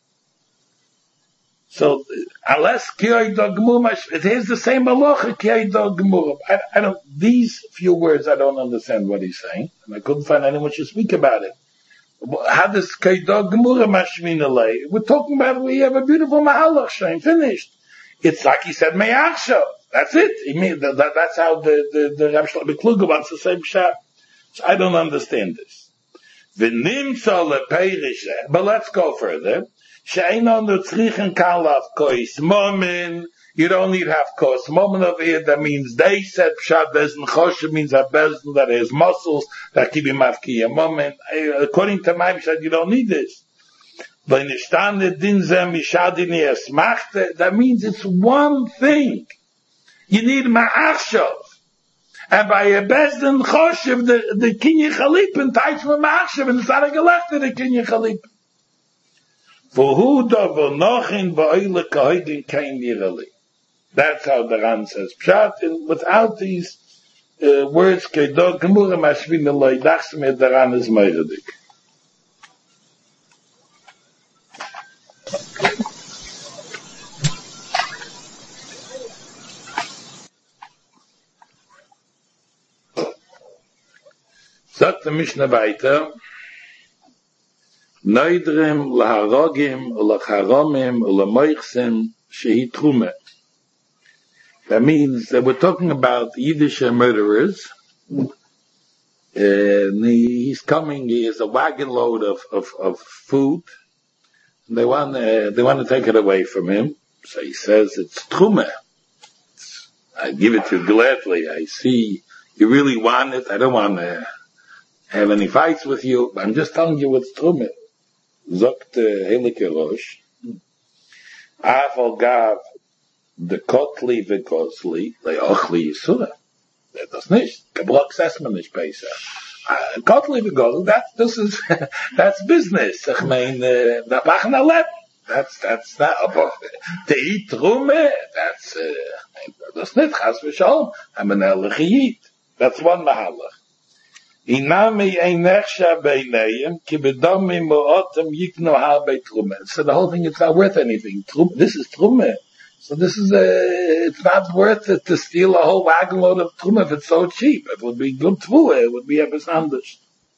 so unless Kiyaidah Gemurah, it is the same halacha, Kiyaidah Gemurah. I, I don't, these few words I don't understand what he's saying, and I couldn't find anyone to speak about it. How does Kiyaidah Gemurah mashmin alay? We're talking about, we have a beautiful mahalach shame, finished. It's like he said, Me'achshav. That's it. He mean, that, that, that's how the, the, the Rav Shlomo Kluger wants the same shot. So I don't understand this. But let's go further. You don't need half kos. Moment over here, that means they said pshat bezin choshev means a bezin that has muscles that keep him afkiya moment. According to my pshat, you don't need this. That means it's one thing. You need ma'achshav. And by a bezdin choshev, the, the kinyan chalipin ties for ma'achshav, and it's not a gelechta, the kinyan chalipin. For who davar nochin ba'oile kahoigin kain nirali. That's how the Ran says. Pshat, and without these uh, words, kedog gemura mashvin eloi dachsme, the Ran is meiradik. Sagt the Mishnah weiter, Neidrim laharogim ulacharomim ulamoichsim shehi trume. That means that we're talking about Yiddish murderers. Uh, and he, he's coming, he has a wagon load of, of, of food. They want, uh, they want to take it away from him. So he says, it's trume. It's, I give it to you gladly. I see you really want it. I don't want to have any fights with you. I'm just telling you what's trume. Zokt Helike Rosh. Aval gav the kotli v'kosli le'ochli yisura. Das nicht. Gebrok sesman nicht besser. Kotli v'kosli, that, this is, that's business. Ich mein, da machen a lep. That's, that's not, but to eat trume, that's, uh, das nicht, chas v'shalom. I'm an ehrlich yid. That's one mahalach. Inami einecha beinayim ki bedami mo'otem yikno harbe trume. So the whole thing is not worth anything. Trume, this is trume. So this is a, it's not worth it to steal a whole wagon load of trume if it's so cheap. It would be good tvua, it would be etwas anders.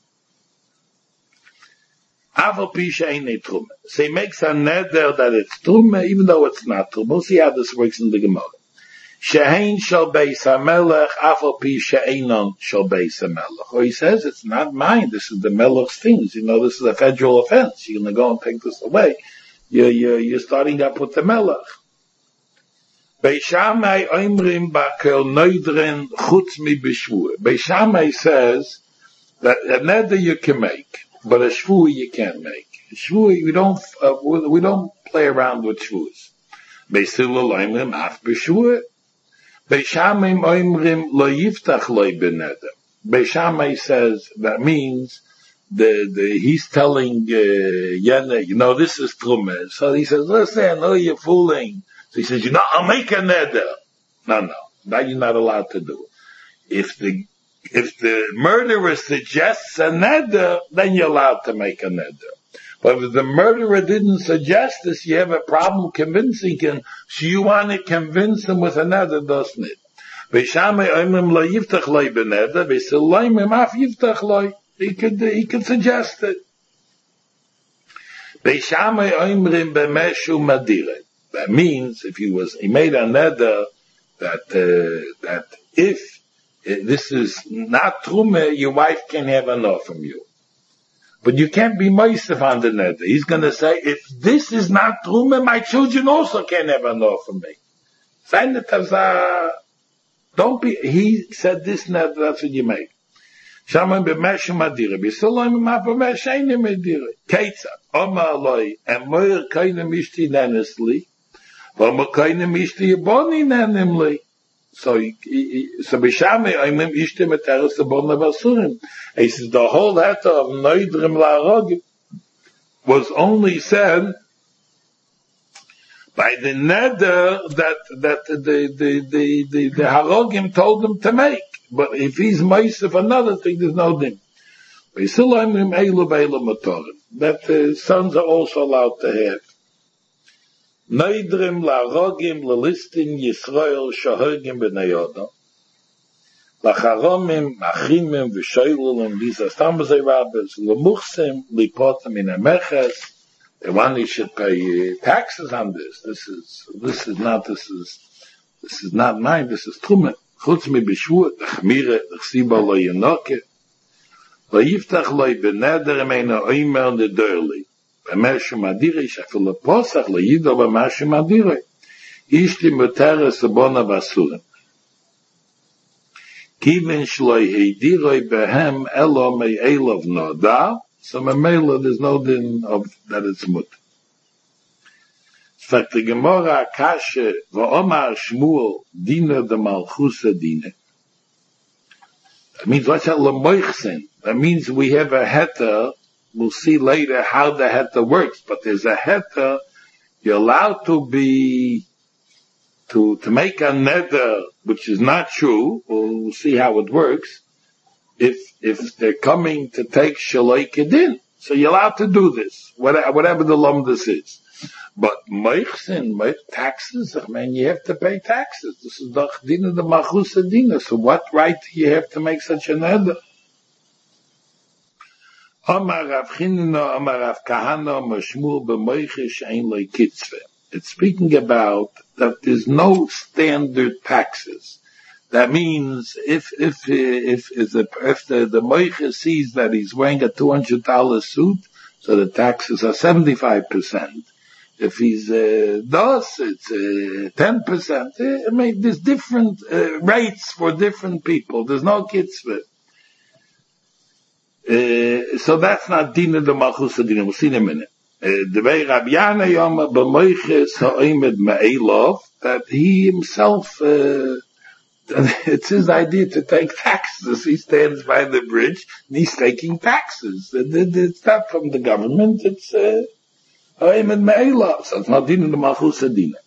Aval pisha eine trume. So he makes a neder that it's trume, even though it's not trume. We'll see how this works in the Gemara. Shehein shall beis hamelech, afal pi she'einon shall beis hamelech. Or he says, it's not mine, this is the melech's things. You know, this is a federal offense. You're going to go and take this away. You're, you're, you're starting up with the melech. Beis Shammai oimrim bakel neudren chutz mi b'shvur. Beis Shammai says that a neder you can make, but a shvur you can't make. A shvur, we don't, uh, we don't play around with shvurs. Beis Hillel oimrim af b'shvur. Beis Shammai oimrim lo yiftach lo beneder. Beis Shammai says that means the, the, he's telling, uh, Yene, you know, this is trume. So he says, listen, I know you're fooling. So he says, you know, I'll make a neder. No, no, that you're not allowed to do. If the, if the murderer suggests a neder, then you're allowed to make a neder. But if the murderer didn't suggest this, you have a problem convincing him, so you want to convince him with a neder, doesn't it? He could, he could suggest it. That means if he was, he made a neder that, uh, that if uh, this is not trume, your wife can have enough from you. But you can't be meisef on the neder. He's going to say, if this is not trume, my children also can't have enough from me. Don't be, he said this neder, that's what you make. Shaman b'meshe madire, b'solom ma b'meshe eine madire. Keitza, Oma aloi, and moir keine mishti nenesli, Oma keine mishti yiboni nenemli. So, so b'shame oimim ishte meteres lebona basurim. He says the whole letter of Neidrim la'arogim was only said by the neder that, that the, the, the, the, the harogim told him to make. But if he's meisef another thing, there's no din. That the sons are also allowed to have. Neidrim la'arogim lelistin Yisrael shahogim b'nei Lacharomim, Achimim, V'shoilulim, these are Stambazei rabbis, Lemuchsim, Lipotim in Ameches. They want you should pay uh, taxes on this. This is, this is not, this is, this is not mine, this is Trumen. Chutz mi b'shvur, D'chmire, D'chsiba lo yenoke. Lo yiftach lo beneder emeina oimer nedorli. B'mershu madire, shafil leposach, lo yido b'mershu madire. Ishti muteres lebona basurim. Kivin shloi heidiroi behem elo mei elov noda. So memela, there's no din of that it's mut. Sagt the Gemara kashe v'omar Shmuel dina de malchusa dina. That means what's that lemoichsen? That means we have a heter we'll see later how the heta works, but there's a heta, you're allowed to be, to, to make a neder, which is not true, we'll see how it works, if, if they're coming to take shaloi kedin. So you're allowed to do this, whatever the lumdus is. But meichsin, taxes, I mean, you have to pay taxes. This is the dina the malchus dina. So what right do you have to make such a neder? Amar Rav Chinina, Amar Rav Kahana, Mashmul b'meichish ein le kitzveh. It's speaking about that there's no standard taxes. That means if if if if the if the, the meicher sees that he's wearing a two hundred dollar suit, so the taxes are seventy five percent. If he's uh, does, it's uh, ten percent. I mean, there's different uh, rates for different people. There's no kitzvah. Uh, so that's not dina the malchus dina. We'll see in a minute. The way Rabbi Yana Yoma b'moiches ha'omed me'elov, that he himself, uh, it's his idea to take taxes. He stands by the bridge and he's taking taxes. It's not from the government. It's uh, ha'omed me'elov. So it's not dina the malchus dina.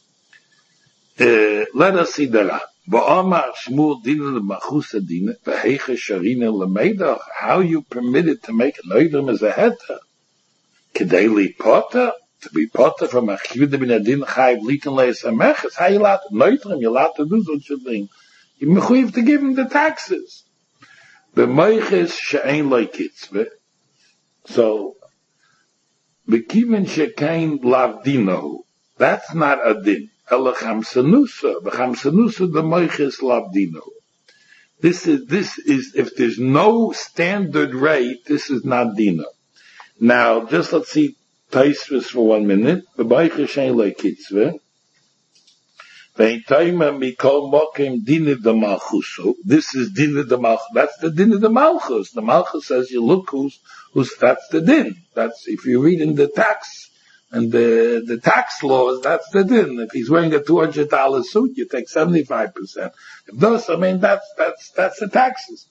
Uh, let us see the Rab. Ba'amar Shmuel dina the malchus dina v'heicha sharina l'meidach. How you permitted to make a noidrim as a heta? Kedeli potter, to be potter from a chiyuda bin adin chayiv litan le'esameches. How you allowed to noidrim? You're allowed to do such a thing. You're mechuyev to give him the taxes. B'moiches she'ein lo kitzveh. So, b'kiven she'kein lavdino. That's not a din. Ela chamsanusa. B'chamsanusa the moiches lavdino. This is, this is, if there's no standard rate, this is not dino. Now, just let's see Taisvis for one minute. B'moiches she'ein lo kitzveh. Mikol mokim dina de malchusu. This is dina de malchus. That's the dina de malchus. The malchus says, you look who's, who's, that's the din. That's, if you read in the tax, and the, the tax laws, that's the din. If he's wearing a two hundred dollar suit, you take seventy-five percent. If those, I mean, that's, that's, that's the taxes.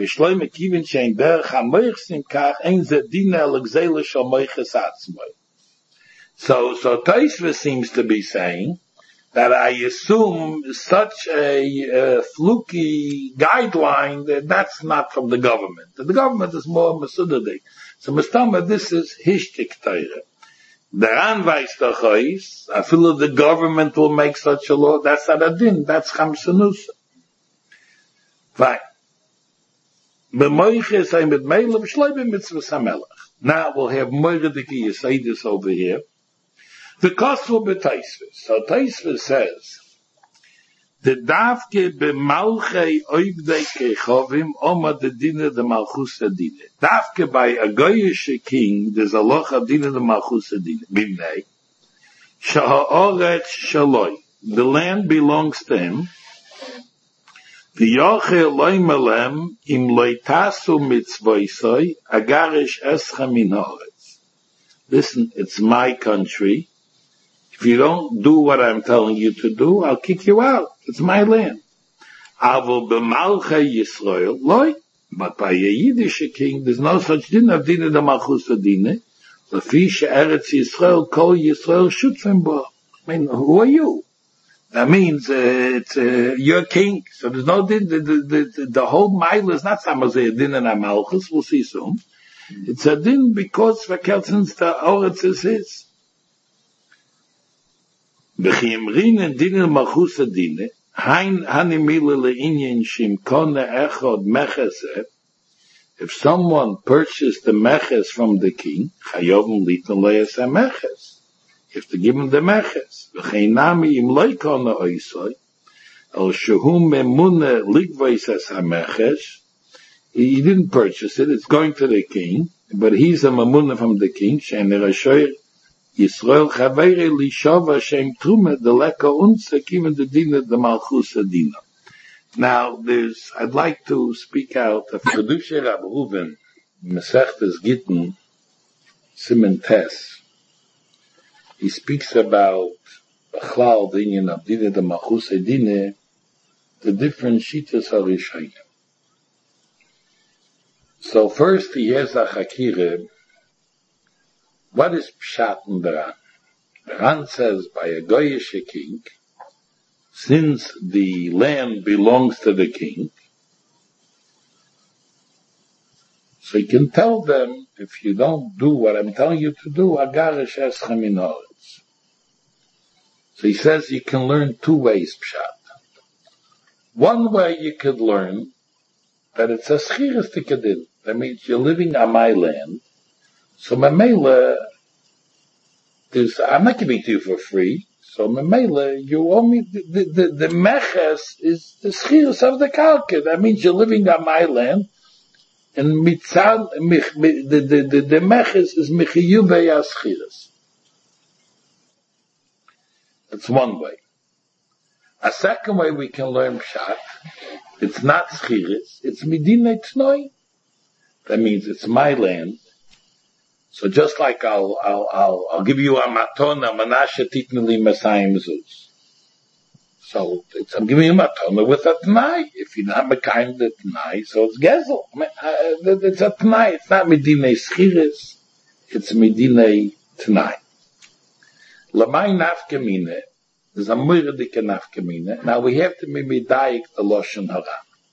So, so Taisva seems to be saying that I assume such a uh, fluky guideline that that's not from the government. The government is more Masudadik. So Mustama, this is Hishtik Teire. The Anweis Tachois, I feel the government will make such a law, that's not a din, that's Chamsanusa. Fine. B'moiches ein mit Meilam shloim mitzvah samelach. Now we'll have Moiradiki Yisayidis over here. The Kosel b'Taisvis. So Taisvis says, the Davke b'malchei oivdei kechovim oma de dina de malchus dina. Davke by a goyish king, there's a loch of dina de malchus dina. Bimnei. Sha'oretz shaloi. The land belongs to him. V'yoche loy melem im loitasu mitzvoisoi agarish escha min haaretz. Listen, it's my country. If you don't do what I'm telling you to do, I'll kick you out. It's my land. Avol b'malchei Yisrael loy. But by a Yiddish king, there's no such din of dina de malchus dina. Lefi she'eretz Yisrael kol Yisrael shutzim bo. I mean, who are you? That means uh, it's uh, you're king. So there's no din. The, the, the, the whole mile is not samazeh din and amalchus. We'll see soon. It's a din because since the oretz is his. B'chimrin din malchus din. Hein hanimile leinyan shimkone echod mecheseh. If someone purchased the meches from the king, chayovim litan le'es meches. You have to give him the meches. V'cheinami im loikona oisoi. El shehum memune ligvois es ha-meches. He didn't purchase it. It's going to the king. But he's a memune from the king. She'en erashoyer Yisrael chavere lishova shem trume de leka unse kiven de dina de malchus dina. Now, there's, I'd like to speak out of Kedusha Rab Reuven, Mesechtes Gittin, Siman Tes. He speaks about Bechlal, the Inyan of Dina de Malchus Dina, the different Shitas HaRishayim. So first he has a Chakire What is Pshat in the Ran? The Ran says by a Goyish king, since the land belongs to the king, so you can tell them, if you don't do what I'm telling you to do, agarish eschem in haaretz. So he says you can learn two ways, Pshat. One way you could learn that it's a schiris tikadin. That means you're living on my land. So Mamela, there's, I'm not giving it to you for free. So Mamela, you owe me, the, the, the, the meches is the schiris of the kalka. That means you're living on my land. And mitzad, the, the, the, the meches is michiyubei aschiris. That's one way. A second way we can learn Pshat, it's not schiris, it's midinei tnoi. That means it's my land. So just like I'll, I'll, I'll, I'll give you a matona, manashe titneli masayim zuz. So it's, I'm giving you a matona with a t'nai. If you're not mekayim the t'nai, so it's gezel. I mean, uh, it's a t'nai. It's not midinei schiris. It's midinei t'nai. Lamai nafkamine. There's a muradike nafkamine. Now we have to be midayik the Lashon Hara.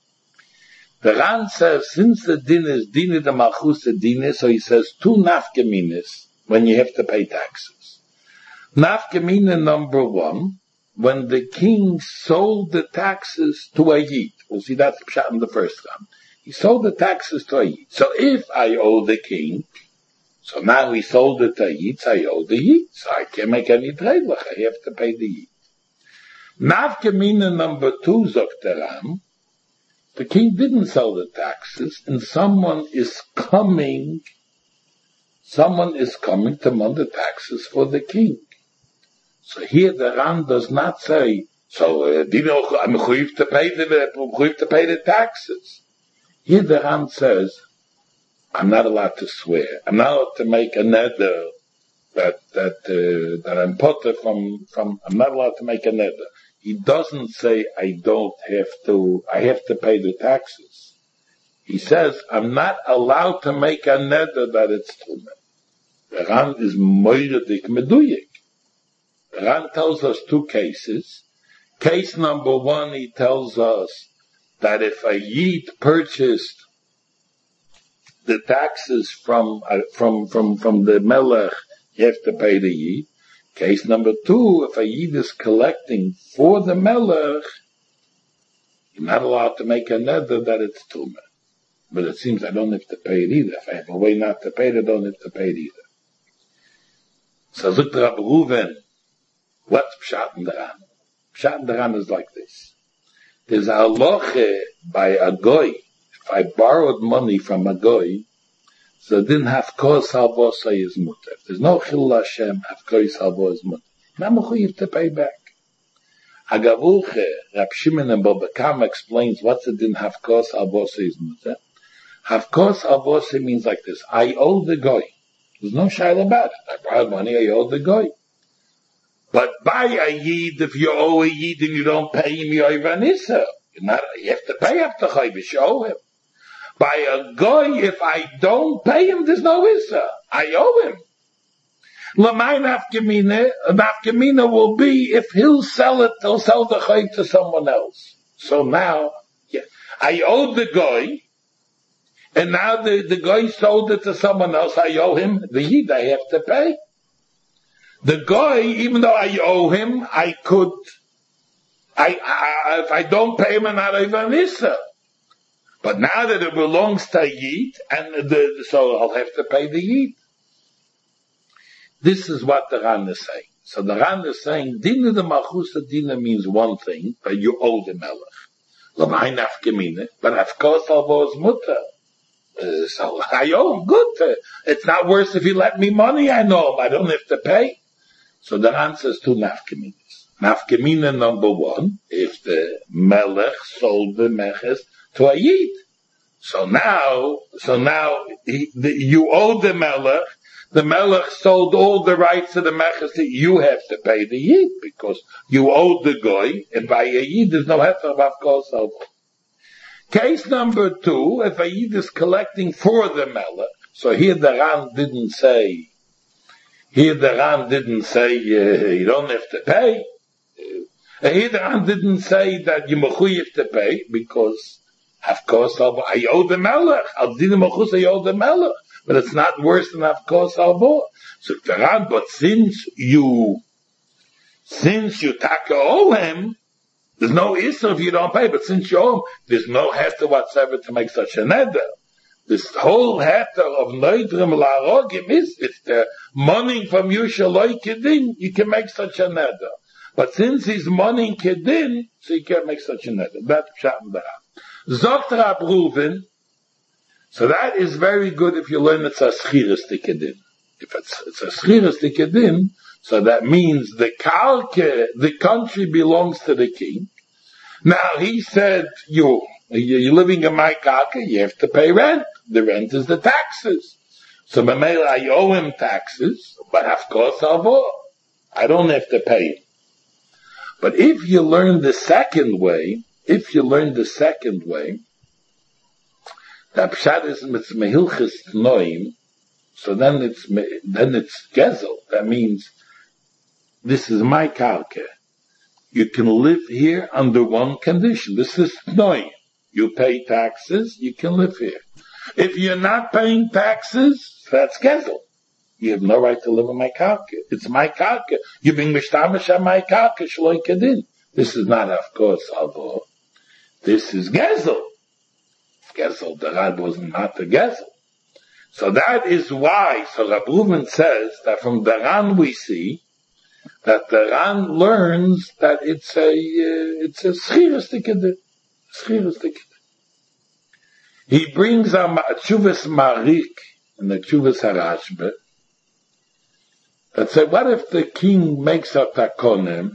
The Ran says, since the din is din the malchus din, so he says two nafkamines when you have to pay taxes. Nafkamine number one, when the king sold the taxes to a yid. We'll see that's Pshat in the first time. He sold the taxes to a yid. So if I owe the king, so now he sold it to a yid, so I owe the yid. So I can't make any trade. I have to pay the yid. Nafkamina number two, Zoktaram, the king didn't sell the taxes, and someone is coming, someone is coming to mount the taxes for the king. So here the Ran does not say, so uh, you know, I'm going to pay the, I'm going to pay the taxes. Here the Ran says, I'm not allowed to swear. I'm not allowed to make a neder that that uh, that I'm potter from from. I'm not allowed to make a neder. He doesn't say I don't have to. I have to pay the taxes. He says I'm not allowed to make a neder that it's true. The Ran is moiradik meduyik. The Ran tells us two cases. Case number one, he tells us that if a yid purchased the taxes from uh, from from from the melech, you have to pay the yid. Case number two, if a yid is collecting for the melech, you're not allowed to make a neder that it's tumah. But it seems I don't have to pay it either. If I have a way not to pay it, I don't have to pay it either. So Zut Rab Reuven, what's Pshat in the Ran? Pshat in the Ran is like this. There's a halacha by a goy. If I borrowed money from a goy, so it didn't have kos halvosa is mutter. If there's no chilul Hashem, have kos halvosa is mutter. Now you have to pay back. Agavulche, Rab Shimon and Baba Kama explains what's it didn't have kos halvosa is mutter. Have kos halvosa means like this. I owe the goy. There's no shaila about it. I borrowed money, I owe the goy. But by a yid, if you owe a yid and you don't pay him, you're Ivanissa. You're not, you have to pay up the chayvish, you owe him. By a goy, if I don't pay him, there's no issa. I owe him. Lamai nafkamina, nafkamina will be, if he'll sell it, he'll sell the chayv to someone else. So now, yeah, I owe the goy, and now the, the goy sold it to someone else, I owe him, the yid I have to pay. The guy, even though I owe him, I could, I, I if I don't pay him, I'm not even Issa. But now that it belongs to Yid, and the, so I'll have to pay the Yid. This is what the Ran is saying. So the Ran is saying, Dina de Malchusa Dina means one thing, but you owe the Melech. L'may nafkamina, but of course I'll owe his mutter. Uh, so I owe him good. Uh, it's not worse if he lent me money, I know him, I don't have to pay. So the Ran says two nafkaminas. Nafkamina number one, if the melech sold the meches to a yid. So now, so now he, the, you owe the melech. The melech sold all the rights to the meches that you have to pay the yid because you owe the goy, and by a yid there's no heter of course. Case number two, if a yid is collecting for the melech. So here the Ran didn't say Here the Ran didn't say uh, you don't have to pay. Uh, here the Ran didn't say that you mechuyev to pay, because of course I owe the melech. Al din mechus I owe the melech, but it's not worse than of course albo. So the Ran, but since you since you taka owe him, there's no issue if you don't pay. But since you owe him, there's no heter whatsoever to make such a neder. This whole heter of neidrim la'arogim is, it's the money from you shaloi kedin, you can make such a neder. But since he's money kedin, so you can't make such a neder. That's pshat and da'ah. Zogt Rab Reuven, so that is very good if you learn it's a schiris kedin. If it's, it's a schiris kedin, so that means the kalke, the country belongs to the king. Now he said, you, you're living in my kalke, you have to pay rent. The rent is the taxes. So Mamela, I owe him taxes, but of course I'll I don't have to pay him. But if you learn the second way, if you learn the second way, that pshat is mehilchis noim, so then it's, then it's gezel. That means, this is my kalke. You can live here under one condition. This is noim. You pay taxes, you can live here. If you're not paying taxes, that's gezel. You have no right to live in my kalke. It's my kalke. You're being mishtamish on my kalke, shloi kedin. This is not, of course, alvo. This is gezel. Gezel, the Rab was not a gezel. So that is why, so Rab Reuven says that from the Ran we see that the Ran learns that it's a, uh, it's a schiris kedin. Schiris kedin. He brings a Tshuvas Marik and the Tshuvas Harashbe that say, what if the king makes a takonem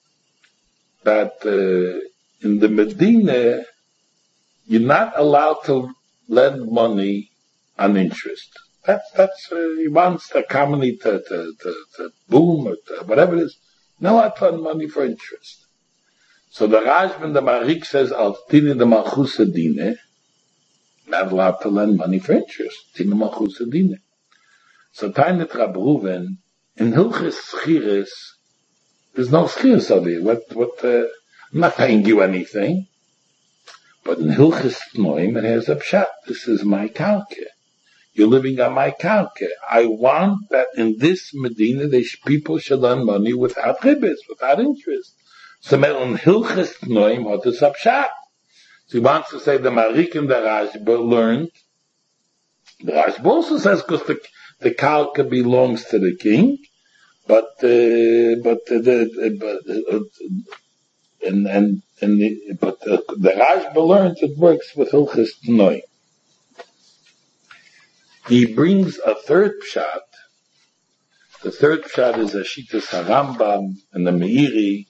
that uh, in the Medina you're not allowed to lend money on interest? That's, that's, uh, he wants the company to, to, to, to boom or to, whatever it is. No, I lend money for interest. So the Rashbe, the Marik says, Al tini de malchus dine, not allowed to lend money for interest. Tini malchus dine. So Tainet Rab Reuven, in Hilchis Schiris, there's no Schiris over here. What, what, uh, I'm not paying you anything. But in Hilchis Noim, it has a pshat. This is my kalke. You're living on my kalke. I want that in this Medina, the people should lend money without ribbis, without interest. So in Hilchis Noim, what is a pshat? So he wants to say the Marik and the Rashbe learned. The Rashbe also says because the, the kalka belongs to the king, but uh, but uh, the but uh, and and and the, but uh, the Rashbe learns it works with Hilchis Noim. He brings a third pshat. The third pshat is a Shitas HaRambam and the Meiri.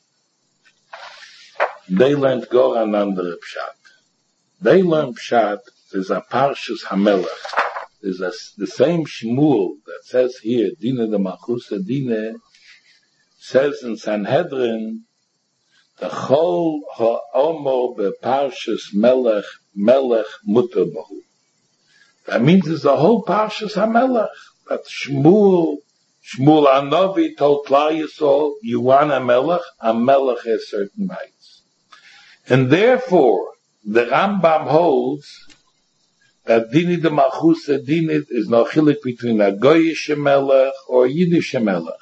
They learned Goran under the pshat. They learned pshat is a Parshas Hamelech. There's a, the same Shmuel that says here, Dina de Malchusa Dina, says in Sanhedrin, the Chol Ha'omo beParshas Melech, Melech Muter Bahu. That means there's a whole Parshas HaMelech. That Shmuel, Shmuel Anovi told Klal Yisrael, you want a Melech? A Melech has certain rights. And therefore, the Rambam holds that Dini de Malchusa Dinit is no chilik between a Goyish Melech or a Yiddish Melech.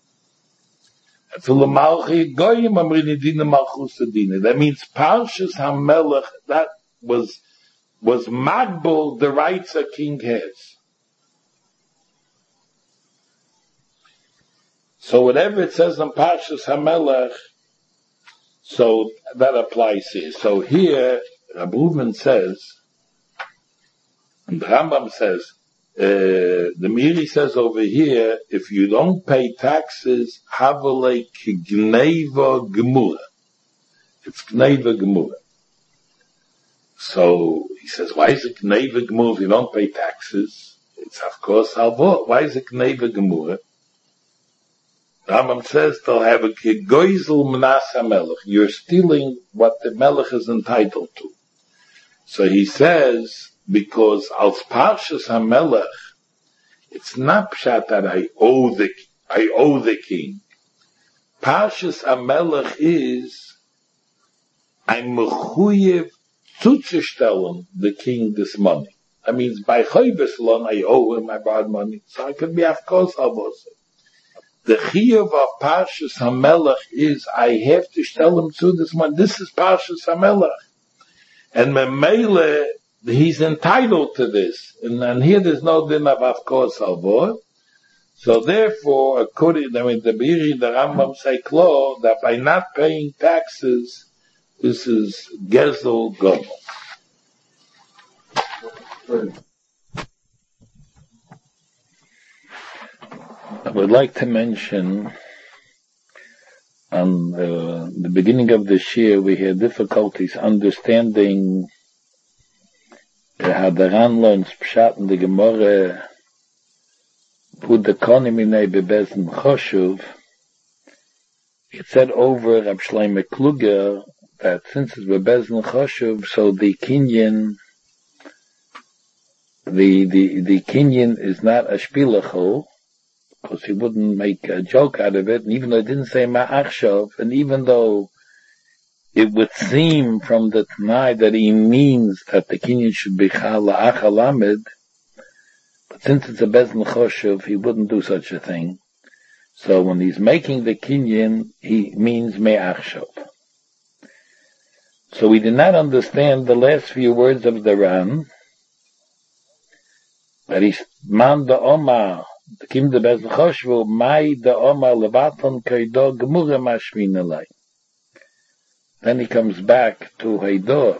That means Parshas HaMelech, that was, was magbul the rights a king has. So whatever it says in Parshas HaMelech, so that applies here. So here, Rab Reuven says, and the Rambam says, uh, the Meiri says over here, if you don't pay taxes, havale gneva gemura. It's gneva gemura. So he says, why is it gneva gemura if you don't pay taxes? It's of course halvot. Why is it gneva gemura? Rambam says they'll have a goizel menas hamelech. You're stealing what the melech is entitled to. So he says, because als Parshas HaMelech, it's not pshat that I owe the, I owe the king. Parshas Amelech is, I'm mechuyev zuzustellen the king this money. That means by Chaybeslon I owe him, I borrowed money, so I can be of course avos. The chiyuv of Parshas Hamelech is I have to tell him to this money. This is Parshas Hamelech, and Memele he's entitled to this, and, and here there's no din of of course avos. So therefore, according, I mean, the Biri, the Rambam say clear that by not paying taxes, this is Gezel Gomel. I would like to mention, on uh, the beginning of this year, we had difficulties understanding uh, how the Ran learns Pshat in the Gemara, put the Konimine bebezn choshuv. It said over Rab Shlomo Kluger that since it's bebezn choshuv, so the kinyan, the the the kinyan is not a shpilachol, because he wouldn't make a joke out of it. And even though it didn't say ma'achshav, and even though it would seem from the Tanai that he means that the kinyan should be chal la'achalamed, but since it's a bezn choshuv, he wouldn't do such a thing. So when he's making the kinyan, he means me'achshav. So we did not understand the last few words of the Ran, that he's man da oma, the kim de bezn choshuv, mai da oma levaton kaido gemure mashmin alay. Then he comes back to Haido.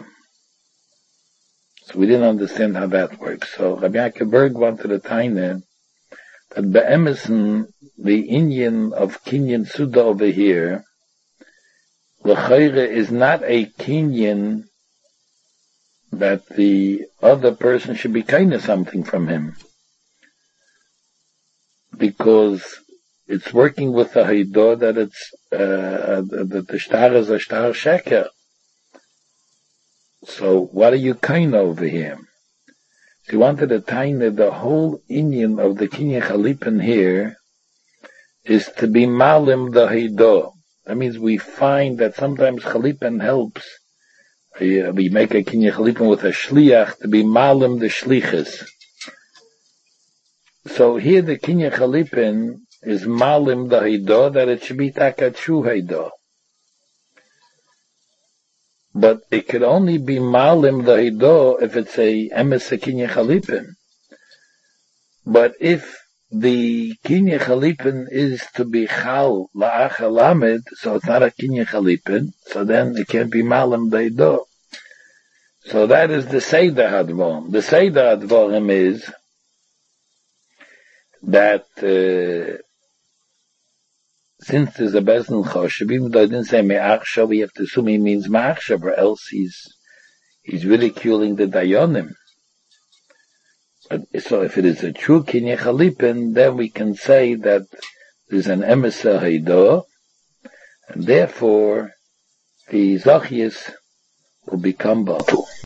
So we didn't understand how that works. So Rabbi Yaakov Berg wanted to tell that be'emerson, the Indian of Kinyan Suda over here, l'chayre is not a Kinyan that the other person should be kind of something from him. Because it's working with the Haido that it's, uh, that the shtar is a shtar sheker. So what are you kind over here? So you wanted to time that the whole Indian of the Kinyan Chalipin here is to be malim the Haido. That means we find that sometimes Chalipin helps. We, we make a Kinyan Chalipin with a shliach to be malim the shlichus. So here the Kinyan Chalipin is malim the Haido, that it should be taka true Haido. But it could only be malim the Haido if it's a emes a Kinyan Chalipin. But if the Kinyan Chalipin is to be chal la'ach alamed, so it's not a Kinyan Chalipin, so then it can't be malim the Haido. So that is the Seder Hadvarim. The Seder Hadvarim is that uh, since there's a bezn choshev, even though I didn't say me'achshav, we have to assume he means ma'achshav, or else he's he's ridiculing the dayanim. But, so if it is a true Kinyan Chalipin, then we can say that there's an emes haido, and therefore the zachias will become batul.